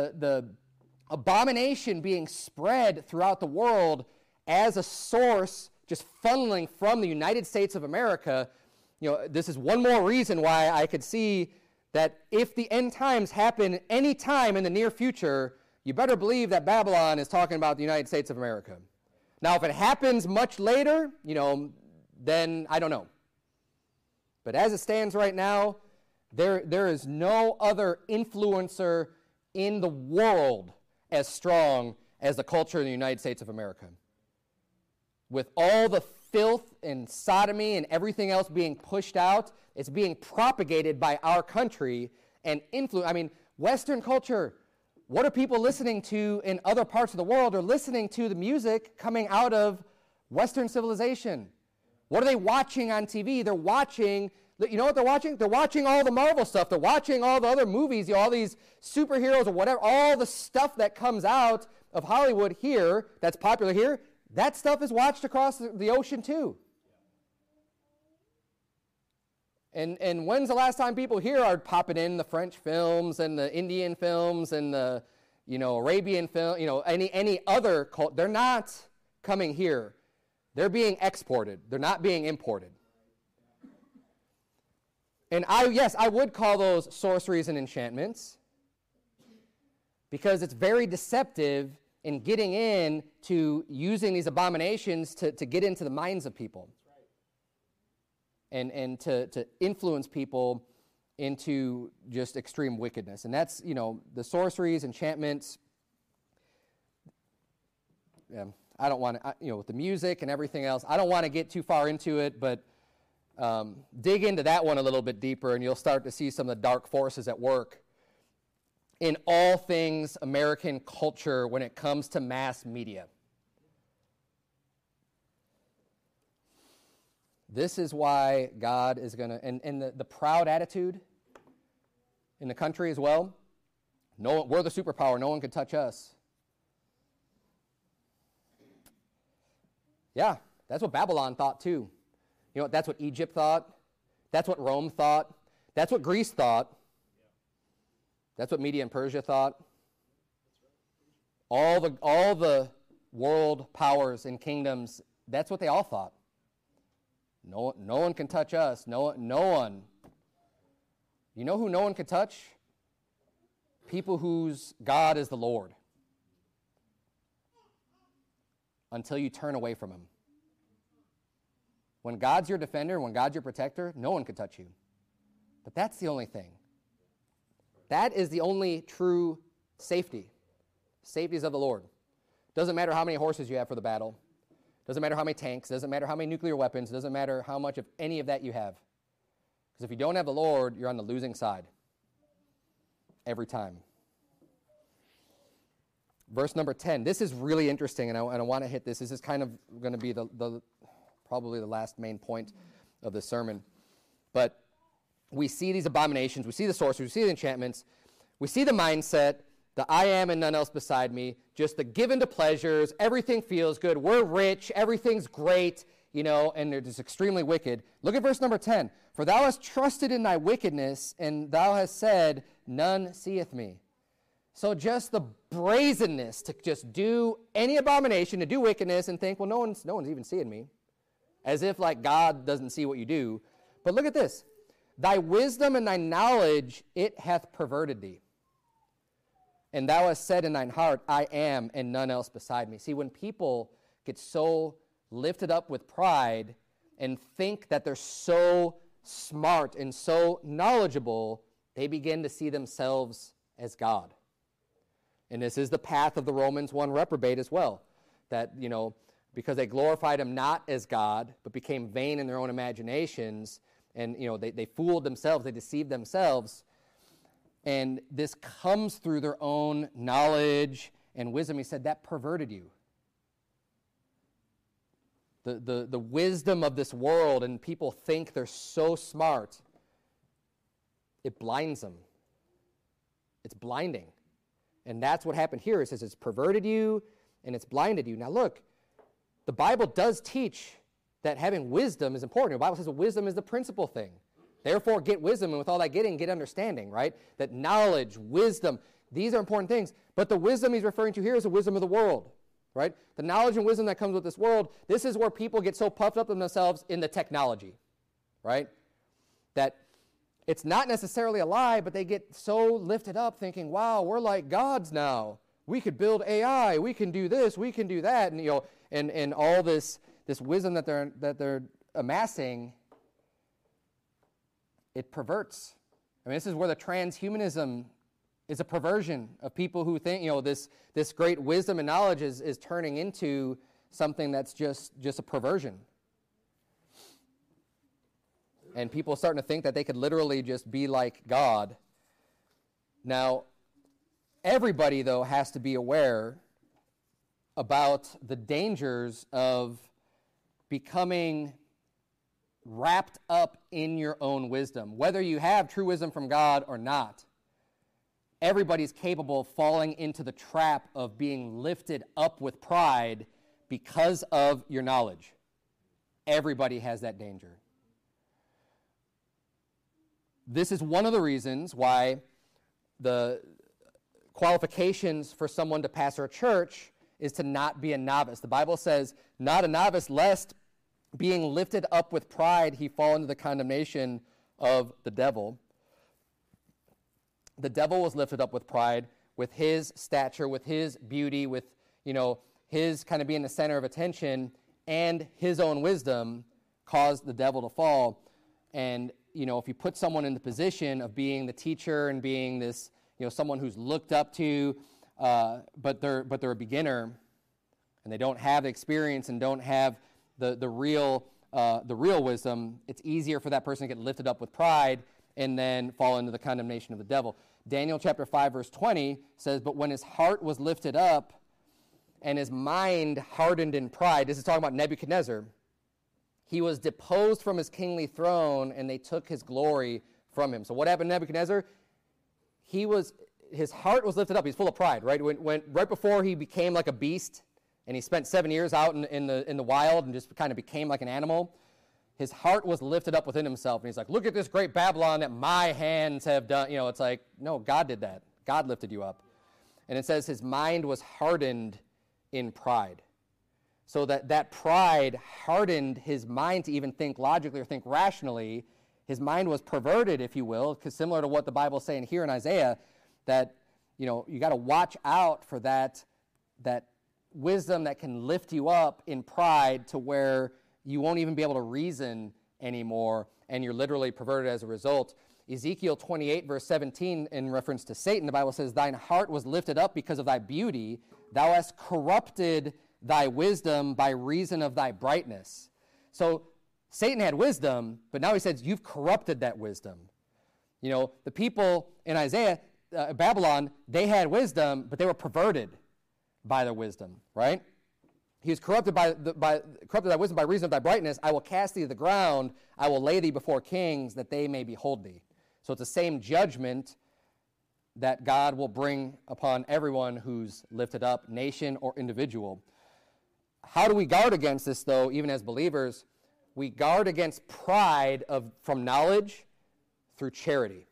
abomination being spread throughout the world as a source just funneling from the United States of America, this is one more reason why I could see that if the end times happen any time in the near future, you better believe that Babylon is talking about the United States of America. Now, if it happens much later, then I don't know. But as it stands right now, there is no other influencer in the world as strong as the culture in the United States of America. With all the filth and sodomy and everything else being pushed out, it's being propagated by our country and influence. Western culture, what are people listening to in other parts of the world? They're listening to the music coming out of Western civilization. What are they watching on TV? They're watching, you know what they're watching? They're watching all the Marvel stuff. They're watching all the other movies, all these superheroes or whatever, all the stuff that comes out of Hollywood here, that's popular here, that stuff is watched across the ocean too. And when's the last time people here are popping in the French films and the Indian films and the, Arabian film, any other cult? They're not coming here. They're being exported. They're not being imported. And I would call those sorceries and enchantments because it's very deceptive in getting in to using these abominations to get into the minds of people. And to influence people into just extreme wickedness. And that's, the sorceries, enchantments. I don't want to, with the music and everything else, I don't want to get too far into it, but dig into that one a little bit deeper, and you'll start to see some of the dark forces at work in all things American culture when it comes to mass media. This is why God is going to, and the proud attitude in the country as well. We're the superpower. No one can touch us. Yeah, that's what Babylon thought too. That's what Egypt thought. That's what Rome thought. That's what Greece thought. That's what Media and Persia thought. All the world powers and kingdoms, that's what they all thought. No one can touch us. No one. You know who no one can touch? People whose God is the Lord. Until you turn away from him. When God's your defender, when God's your protector, no one can touch you. But that's the only thing. That is the only true safety. Safety is of the Lord. Doesn't matter how many horses you have for the battle. Doesn't matter how many tanks. Doesn't matter how many nuclear weapons. Doesn't matter how much of any of that you have. Because if you don't have the Lord, you're on the losing side. Every time. Verse number 10. This is really interesting, and I want to hit this. This is kind of going to be the probably the last main point of the sermon. But we see these abominations. We see the sorceries. We see the enchantments. We see the mindset. The I am and none else beside me, just the given to pleasures, everything feels good, we're rich, everything's great, and they're just extremely wicked. Look at verse number 10. For thou hast trusted in thy wickedness, and thou hast said, none seeth me. So just the brazenness to just do any abomination, to do wickedness, and think, well, no one's even seeing me. As if like God doesn't see what you do. But look at this. Thy wisdom and thy knowledge, it hath perverted thee. And thou hast said in thine heart, I am, and none else beside me. See, when people get so lifted up with pride and think that they're so smart and so knowledgeable, they begin to see themselves as God. And this is the path of the Romans 1 reprobate as well. That, because they glorified him not as God, but became vain in their own imaginations, and, they fooled themselves, they deceived themselves. And this comes through their own knowledge and wisdom. He said that perverted you. The wisdom of this world, and people think they're so smart, it blinds them. It's blinding. And that's what happened here. It says it's perverted you and it's blinded you. Now look, the Bible does teach that having wisdom is important. The Bible says that wisdom is the principal thing. Therefore, get wisdom, and with all that getting, get understanding, right? That knowledge, wisdom, these are important things. But the wisdom he's referring to here is the wisdom of the world, right? The knowledge and wisdom that comes with this world, this is where people get so puffed up in themselves in the technology, right? That it's not necessarily a lie, but they get so lifted up thinking, wow, we're like gods now. We could build AI, we can do this, we can do that, and all this wisdom that they're amassing, it perverts. I mean, this is where the transhumanism is a perversion of people who think, this great wisdom and knowledge is turning into something that's just a perversion. And people are starting to think that they could literally just be like God. Now, everybody, though, has to be aware about the dangers of becoming wrapped up in your own wisdom. Whether you have true wisdom from God or not, everybody's capable of falling into the trap of being lifted up with pride because of your knowledge. Everybody has that danger. This is one of the reasons why the qualifications for someone to pastor a church is to not be a novice. The Bible says, not a novice, lest being lifted up with pride, he fall into the condemnation of the devil. The devil was lifted up with pride, with his stature, with his beauty, with, his kind of being the center of attention, and his own wisdom caused the devil to fall. And, if you put someone in the position of being the teacher and being this, someone who's looked up to, but they're a beginner, and they don't have the experience and don't have the real wisdom, it's easier for that person to get lifted up with pride and then fall into the condemnation of the devil. Daniel chapter 5, verse 20 says, but when his heart was lifted up and his mind hardened in pride, this is talking about Nebuchadnezzar, he was deposed from his kingly throne and they took his glory from him. So what happened to Nebuchadnezzar? His heart was lifted up. He's full of pride, right? Right before he became like a beast, and he spent 7 years out in the wild and just kind of became like an animal, his heart was lifted up within himself. And he's like, look at this great Babylon that my hands have done. It's like, no, God did that. God lifted you up. And it says his mind was hardened in pride. So that pride hardened his mind to even think logically or think rationally. His mind was perverted, if you will, because similar to what the Bible is saying here in Isaiah, that, you got to watch out for that wisdom that can lift you up in pride to where you won't even be able to reason anymore, and you're literally perverted as a result. Ezekiel 28, verse 17, in reference to Satan, the Bible says, thine heart was lifted up because of thy beauty. Thou hast corrupted thy wisdom by reason of thy brightness. So Satan had wisdom, but now he says, you've corrupted that wisdom. The people in Isaiah, Babylon, they had wisdom, but they were perverted by their wisdom, right? He was corrupted corrupted thy wisdom by reason of thy brightness. I will cast thee to the ground. I will lay thee before kings, that they may behold thee. So it's the same judgment that God will bring upon everyone who's lifted up, nation or individual. How do we guard against this, though, even as believers? We guard against pride from knowledge through charity.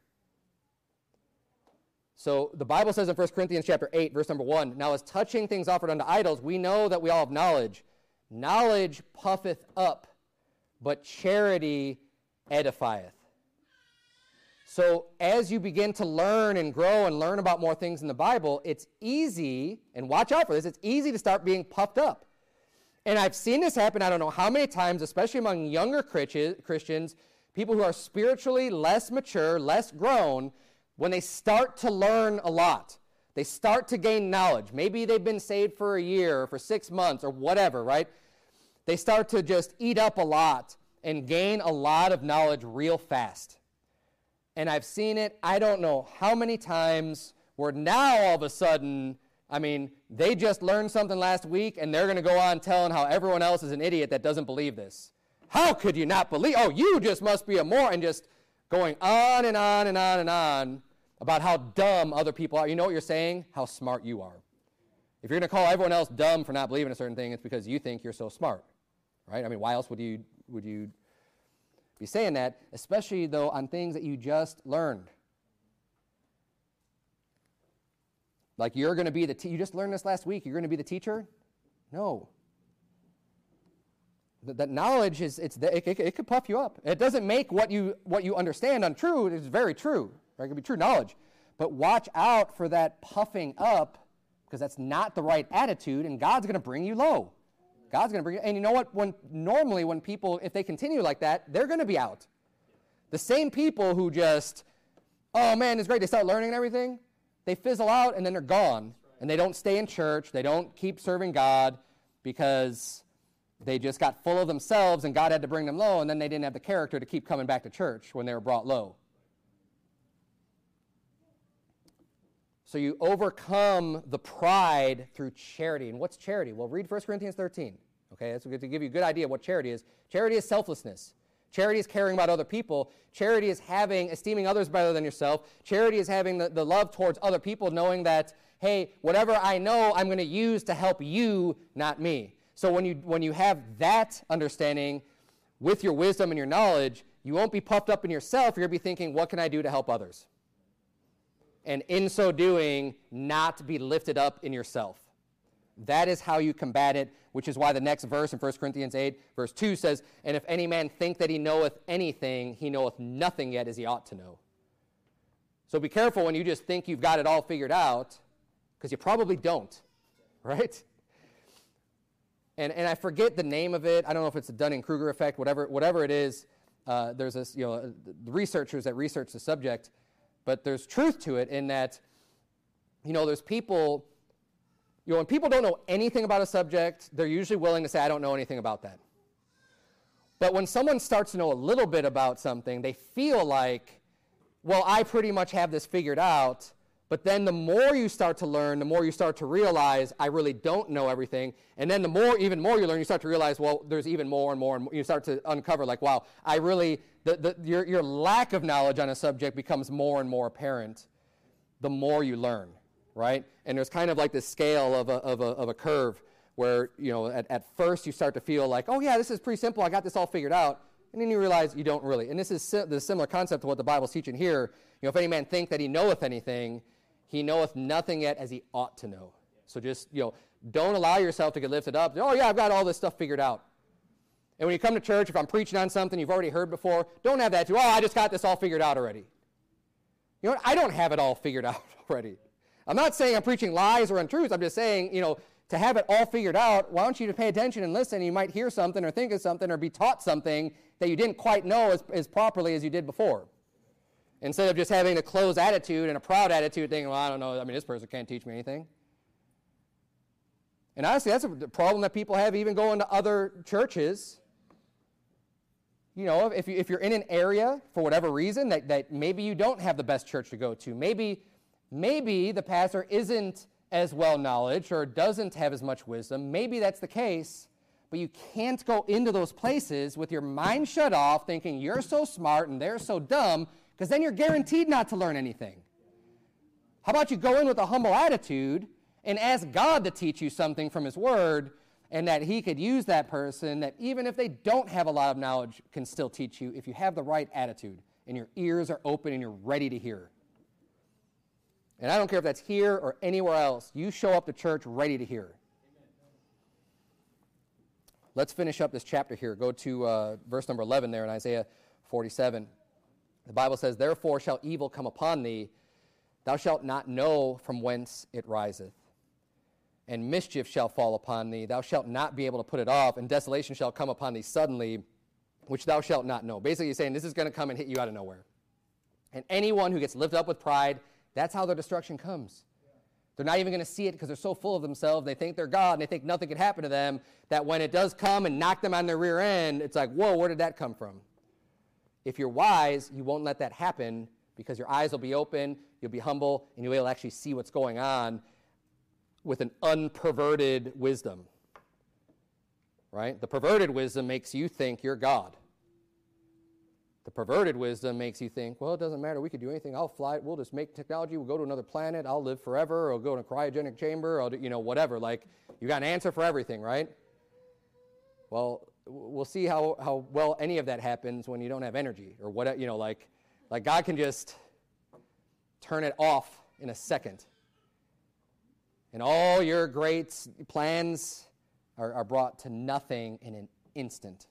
So the Bible says in 1 Corinthians chapter 8, verse number 1, now as touching things offered unto idols, we know that we all have knowledge. Knowledge puffeth up, but charity edifieth. So as you begin to learn and grow and learn about more things in the Bible, it's easy, and watch out for this, it's easy to start being puffed up. And I've seen this happen, I don't know how many times, especially among younger Christians, people who are spiritually less mature, less grown, when they start to learn a lot. They start to gain knowledge. Maybe they've been saved for a year or for 6 months or whatever, right? They start to just eat up a lot and gain a lot of knowledge real fast. And I've seen it, I don't know how many times, where now all of a sudden, they just learned something last week and they're going to go on telling how everyone else is an idiot that doesn't believe this. How could you not believe? Oh, you just must be a moron. And just going on and on and on and on about how dumb other people are. You know what you're saying? How smart you are. If you're going to call everyone else dumb for not believing a certain thing, it's because you think you're so smart, right? Why else would you be saying that? Especially, though, on things that you just learned. Like you're going to be you just learned this last week. You're going to be the teacher? No. That knowledge it could puff you up. It doesn't make what you understand untrue. It's very true. Right? It can be true knowledge. But watch out for that puffing up, because that's not the right attitude, and God's going to bring you low. God's going to bring you, and you know what? Normally when people, if they continue like that, they're going to be out. The same people who just, oh man, it's great, they start learning and everything, they fizzle out and then they're gone. And they don't stay in church. They don't keep serving God because they just got full of themselves and God had to bring them low, and then they didn't have the character to keep coming back to church when they were brought low. So you overcome the pride through charity. And what's charity? Well, read 1 Corinthians 13. Okay, that's to give you a good idea of what charity is. Charity is selflessness. Charity is caring about other people. Charity is esteeming others better than yourself. Charity is having the love towards other people, knowing that, hey, whatever I know, I'm going to use to help you, not me. So when you have that understanding with your wisdom and your knowledge, you won't be puffed up in yourself. You're going to be thinking, what can I do to help others? And in so doing, not be lifted up in yourself. That is how you combat it, which is why the next verse in 1 Corinthians 8, verse 2 says, and if any man think that he knoweth anything, he knoweth nothing yet as he ought to know. So be careful when you just think you've got it all figured out, because you probably don't, right? And I forget the name of it. I don't know if it's the Dunning-Kruger effect, whatever it is. There's this, the researchers that research the subject, but there's truth to it in that, there's people, when people don't know anything about a subject, they're usually willing to say, I don't know anything about that. But when someone starts to know a little bit about something, they feel like, well, I pretty much have this figured out. But then the more you start to learn, the more you start to realize, I really don't know everything. And then even more you learn, you start to realize, well, there's even more and more. And you start to uncover, like, wow, your lack of knowledge on a subject becomes more and more apparent the more you learn, right? And there's kind of like this scale of a curve where, at first you start to feel like, oh, yeah, this is pretty simple. I got this all figured out. And then you realize you don't really. And this is the similar concept to what the Bible's teaching here. If any man think that he knoweth anything, he knoweth nothing yet as he ought to know. So just, don't allow yourself to get lifted up. Oh, yeah, I've got all this stuff figured out. And when you come to church, if I'm preaching on something you've already heard before, don't have that too. Oh, I just got this all figured out already. You know what? I don't have it all figured out already. I'm not saying I'm preaching lies or untruths. I'm just saying, to have it all figured out, why don't you just pay attention and listen? You might hear something or think of something or be taught something that you didn't quite know as properly as you did before. Instead of just having a closed attitude and a proud attitude, thinking, well, I don't know, this person can't teach me anything. And honestly, that's a problem that people have even going to other churches. If you're in an area, for whatever reason, that maybe you don't have the best church to go to. Maybe the pastor isn't as well knowledge or doesn't have as much wisdom. Maybe that's the case, but you can't go into those places with your mind shut off thinking you're so smart and they're so dumb, because then you're guaranteed not to learn anything. How about you go in with a humble attitude and ask God to teach you something from his word, and that he could use that person that even if they don't have a lot of knowledge can still teach you if you have the right attitude and your ears are open and you're ready to hear. And I don't care if that's here or anywhere else. You show up to church ready to hear. Let's finish up this chapter here. Go to verse number 11 there in Isaiah 47. The Bible says, therefore shall evil come upon thee. Thou shalt not know from whence it riseth. and mischief shall fall upon thee. Thou shalt not be able to put it off, and desolation shall come upon thee suddenly, which thou shalt not know. Basically, he's saying this is going to come and hit you out of nowhere. And anyone who gets lifted up with pride, that's how their destruction comes. They're not even going to see it because they're so full of themselves. They think they're God, and they think nothing can happen to them, that when it does come and knock them on their rear end, it's like, whoa, where did that come from? If you're wise, you won't let that happen because your eyes will be open, you'll be humble, and you'll be able to actually see what's going on with an unperverted wisdom. Right? The perverted wisdom makes you think you're God. The perverted wisdom makes you think, well, it doesn't matter. We could do anything. I'll fly. We'll just make technology. We'll go to another planet. I'll live forever. Or I'll go in a cryogenic chamber. I'll do, whatever. Like, you got an answer for everything, right? Well, we'll see how well any of that happens when you don't have energy or what, like God can just turn it off in a second. And all your great plans are brought to nothing in an instant.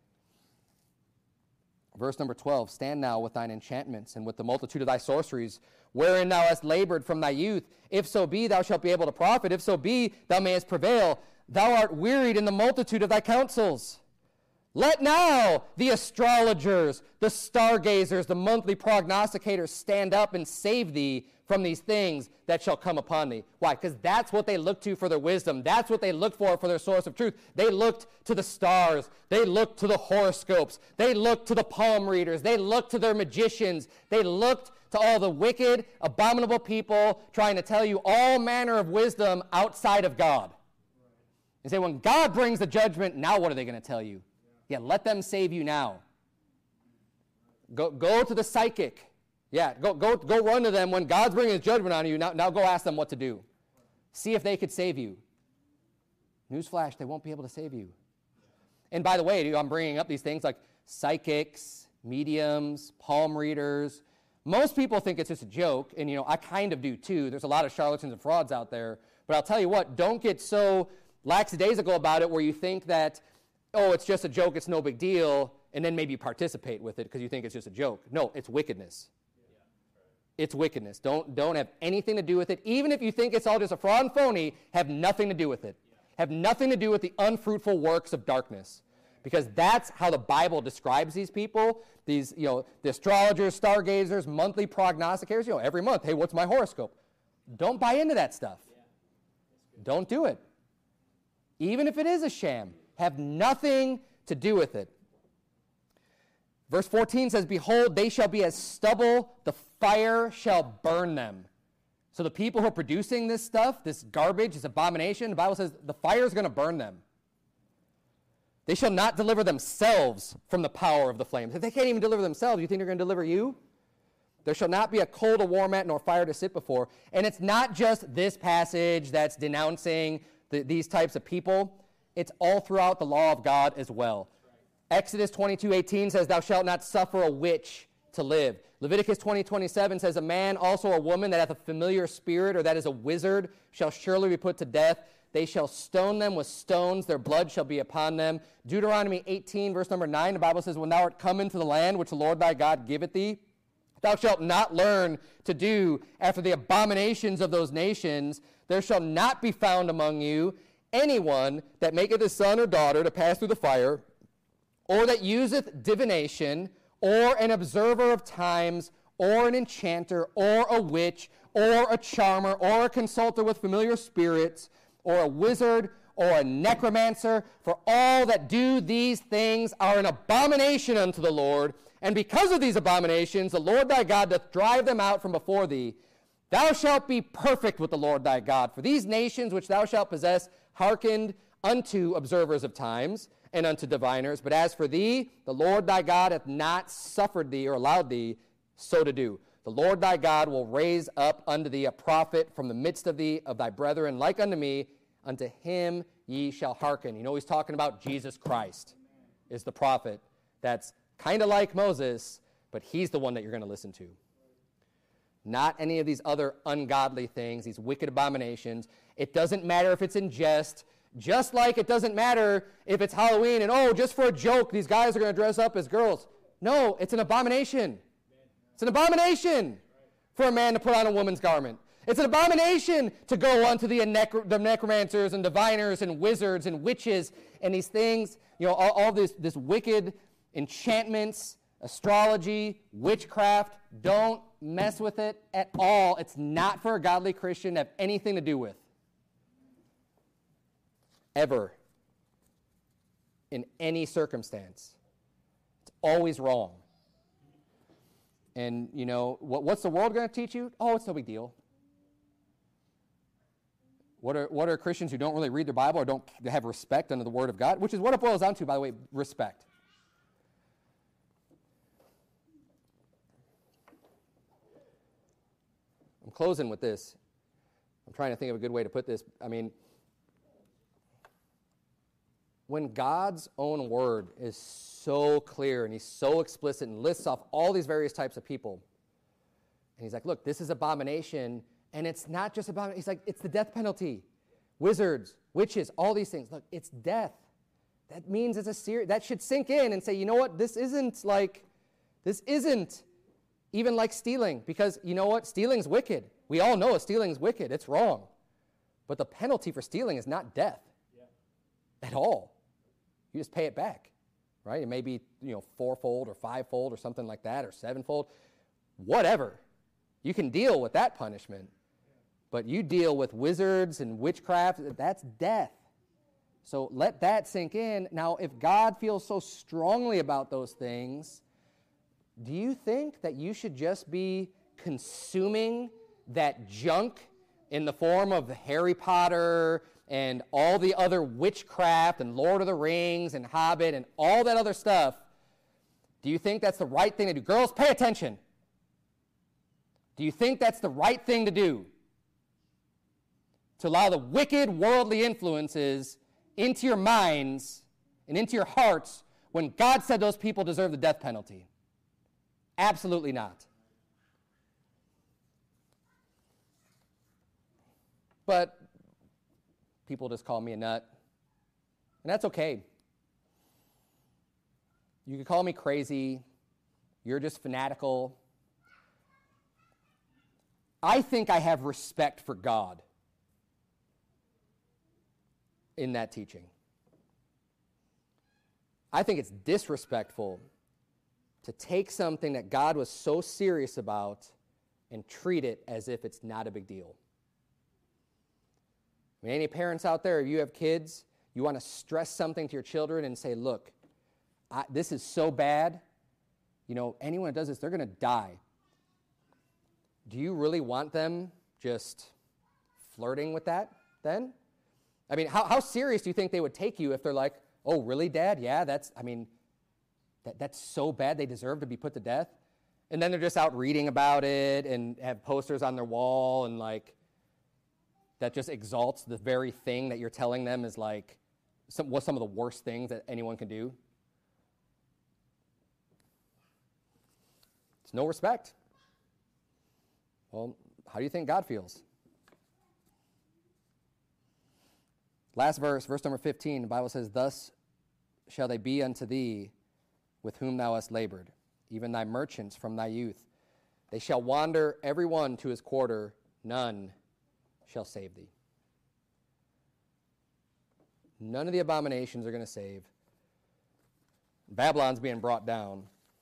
Verse number 12, stand now with thine enchantments and with the multitude of thy sorceries, wherein thou hast labored from thy youth. If so be, thou shalt be able to profit. If so be, thou mayest prevail. Thou art wearied in the multitude of thy counsels. Let now the astrologers, the stargazers, the monthly prognosticators stand up and save thee from these things that shall come upon thee. Why? Because that's what they looked to for their wisdom. That's what they looked for their source of truth. They looked to the stars. They looked to the horoscopes. They looked to the palm readers. They looked to their magicians. They looked to all the wicked, abominable people trying to tell you all manner of wisdom outside of God. And say, when God brings the judgment, now what are they going to tell you? Yeah, let them save you now. Go to the psychic. Yeah, go run to them when God's bringing his judgment on you. Now go ask them what to do. See if they could save you. Newsflash, they won't be able to save you. And by the way, I'm bringing up these things like psychics, mediums, palm readers. Most people think it's just a joke, and I kind of do too. There's a lot of charlatans and frauds out there. But I'll tell you what, don't get so lackadaisical about it where you think that, oh, it's just a joke, it's no big deal, and then maybe participate with it because you think it's just a joke. No, it's wickedness. It's wickedness. Don't have anything to do with it. Even if you think it's all just a fraud and phony, have nothing to do with it. Have nothing to do with the unfruitful works of darkness. Because that's how the Bible describes these people. These, the astrologers, stargazers, monthly prognosticators, every month, hey, what's my horoscope? Don't buy into that stuff. Don't do it. Even if it is a sham, have nothing to do with it. Verse 14 says, behold, they shall be as stubble, the fire shall burn them. So the people who are producing this stuff, this garbage, this abomination, the Bible says the fire is going to burn them. They shall not deliver themselves from the power of the flames. If they can't even deliver themselves, you think they're going to deliver you? There shall not be a coal to warm at, nor fire to sit before. And it's not just this passage that's denouncing these types of people. It's all throughout the law of God as well. Exodus 22:18 says, thou shalt not suffer a witch to live. Leviticus 20:27 says, a man, also a woman that hath a familiar spirit, or that is a wizard, shall surely be put to death. They shall stone them with stones. Their blood shall be upon them. Deuteronomy 18, verse number 9, the Bible says, when thou art come into the land which the Lord thy God giveth thee, thou shalt not learn to do after the abominations of those nations. There shall not be found among you anyone that maketh his son or daughter to pass through the fire, or that useth divination, or an observer of times, or an enchanter, or a witch, or a charmer, or a consulter with familiar spirits, or a wizard, or a necromancer. For all that do these things are an abomination unto the Lord. And because of these abominations, the Lord thy God doth drive them out from before thee. Thou shalt be perfect with the Lord thy God. For these nations which thou shalt possess hearkened unto observers of times, and unto diviners. But as for thee, the Lord thy God hath not suffered thee or allowed thee so to do. The Lord thy God will raise up unto thee a prophet from the midst of thee, of thy brethren, like unto me. Unto him ye shall hearken. He's talking about Jesus Christ is the prophet. That's kind of like Moses, but he's the one that you're going to listen to. Not any of these other ungodly things, these wicked abominations. It doesn't matter if it's in jest. Just like it doesn't matter if it's Halloween and, just for a joke, these guys are going to dress up as girls. No, it's an abomination. It's an abomination for a man to put on a woman's garment. It's an abomination to go unto the necromancers and diviners and wizards and witches and these things, all this wicked enchantments, astrology, witchcraft. Don't mess with it at all. It's not for a godly Christian to have anything to do with. Ever. In any circumstance. It's always wrong. And, what's the world going to teach you? Oh, it's no big deal. What are Christians who don't really read their Bible or don't have respect under the Word of God? Which is what it boils down to, by the way, respect. I'm closing with this. I'm trying to think of a good way to put this. When God's own Word is so clear and He's so explicit and lists off all these various types of people, and He's like, look, this is abomination. And it's not just about, he's like, it's the death penalty. Wizards, witches, all these things. Look, it's death. That means it's a serious, that should sink in and say, you know what, this isn't even like stealing. Because you know what, stealing's wicked. We all know stealing's wicked. It's wrong. But the penalty for stealing is not death at all. You just pay it back, right? It may be, fourfold or fivefold or something like that, or sevenfold, whatever. You can deal with that punishment. But you deal with wizards and witchcraft, that's death. So let that sink in. Now, if God feels so strongly about those things, do you think that you should just be consuming that junk in the form of Harry Potter and all the other witchcraft and Lord of the Rings and Hobbit and all that other stuff? Do you think that's the right thing to do? Girls, pay attention. Do you think that's the right thing to do? To allow the wicked worldly influences into your minds and into your hearts when God said those people deserve the death penalty? Absolutely not. But people just call me a nut, and that's okay. You can call me crazy. You're just fanatical. I think I have respect for God in that teaching. I think it's disrespectful to take something that God was so serious about and treat it as if it's not a big deal. Any parents out there, if you have kids, you want to stress something to your children and say, look, this is so bad, anyone that does this, they're going to die. Do you really want them just flirting with that then? How serious do you think they would take you if they're like, oh, really, Dad? Yeah, that's so bad they deserve to be put to death? And then they're just out reading about it and have posters on their wall and that just exalts the very thing that you're telling them is some of the worst things that anyone can do. It's no respect. Well, how do you think God feels? Last verse number 15, the Bible says, thus shall they be unto thee with whom thou hast labored, even thy merchants from thy youth. They shall wander every one to his quarter, none shall save thee. None of the abominations are going to save. Babylon's being brought down.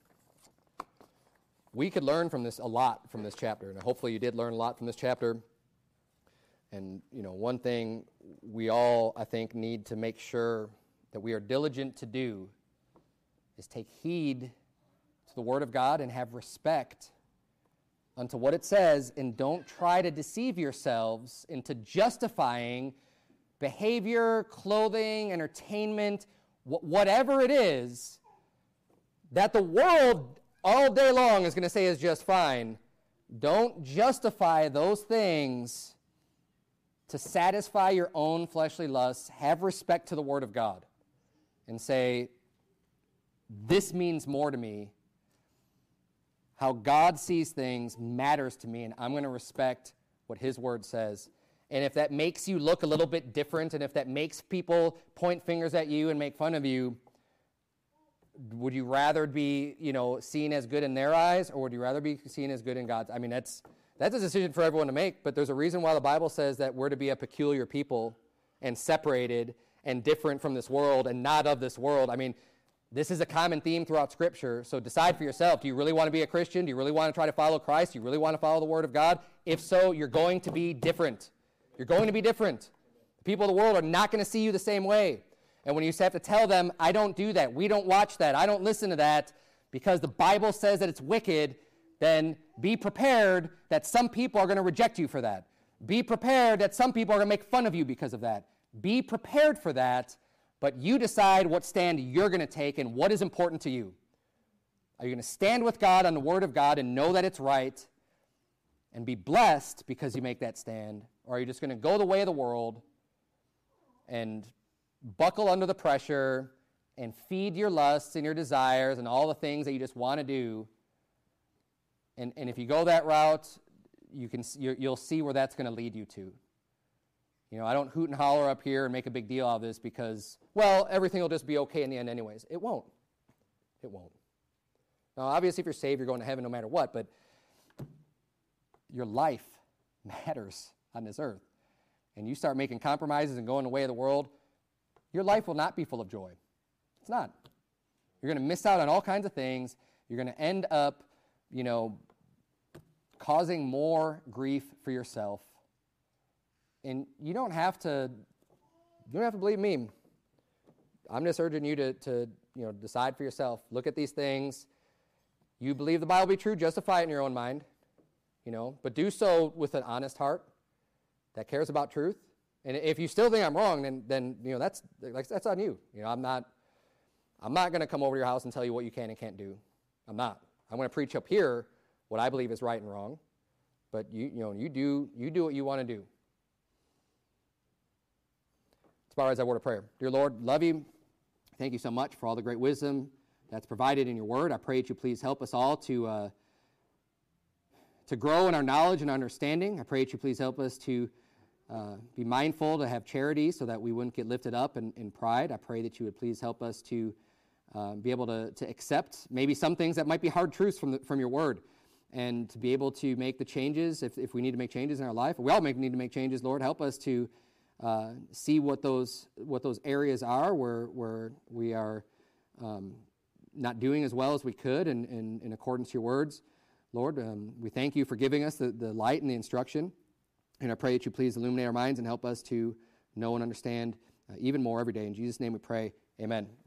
We could learn from this a lot from this chapter, and hopefully you did learn a lot from this chapter. And, one thing we all, I think, need to make sure that we are diligent to do is take heed to the Word of God and have respect unto what it says, and don't try to deceive yourselves into justifying behavior, clothing, entertainment, whatever it is, that the world all day long is going to say is just fine. Don't justify those things to satisfy your own fleshly lusts. Have respect to the Word of God and say, this means more to me. How God sees things matters to me, and I'm going to respect what His Word says. And if that makes you look a little bit different, and if that makes people point fingers at you and make fun of you, would you rather be, seen as good in their eyes, or would you rather be seen as good in God's? That's That's a decision for everyone to make, but there's a reason why the Bible says that we're to be a peculiar people and separated and different from this world and not of this world. I mean, this is a common theme throughout Scripture, so decide for yourself. Do you really want to be a Christian? Do you really want to try to follow Christ? Do you really want to follow the Word of God? If so, you're going to be different. You're going to be different. The people of the world are not going to see you the same way. And when you have to tell them, I don't do that, we don't watch that, I don't listen to that, because the Bible says that it's wicked, then be prepared that some people are going to reject you for that. Be prepared that some people are going to make fun of you because of that. Be prepared for that, but you decide what stand you're going to take and what is important to you. Are you going to stand with God on the Word of God and know that it's right and be blessed because you make that stand? Or are you just going to go the way of the world and buckle under the pressure and feed your lusts and your desires and all the things that you just want to do? And if you go that route, you'll see where that's going to lead you to. You know, I don't hoot and holler up here and make a big deal out of this because, well, everything will just be okay in the end anyways. It won't. It won't. Now, obviously, if you're saved, you're going to heaven no matter what, but your life matters on this earth. And you start making compromises and going the way of the world, your life will not be full of joy. It's not. You're going to miss out on all kinds of things. You're going to end up, causing more grief for yourself. And you don't have to believe me. I'm just urging you to decide for yourself. Look at these things. You believe the Bible to be true, justify it in your own mind, but do so with an honest heart that cares about truth. And if you still think I'm wrong, then that's on you. I'm not going to come over to your house and tell you what you can and can't do. I'm not. I'm going to preach up here what I believe is right and wrong. But you do what you want to do. As far as our word of prayer. Dear Lord, love you. Thank you so much for all the great wisdom that's provided in your word. I pray that you please help us all to grow in our knowledge and understanding. I pray that you please help us to be mindful to have charity so that we wouldn't get lifted up in pride. I pray that you would please help us to be able to accept maybe some things that might be hard truths from your word, and to be able to make the changes if we need to make changes in our life. We all need to make changes, Lord. Help us to see what those areas are where we are not doing as well as we could in accordance to your words. Lord, we thank you for giving us the light and the instruction. And I pray that you please illuminate our minds and help us to know and understand even more every day. In Jesus' name we pray, amen.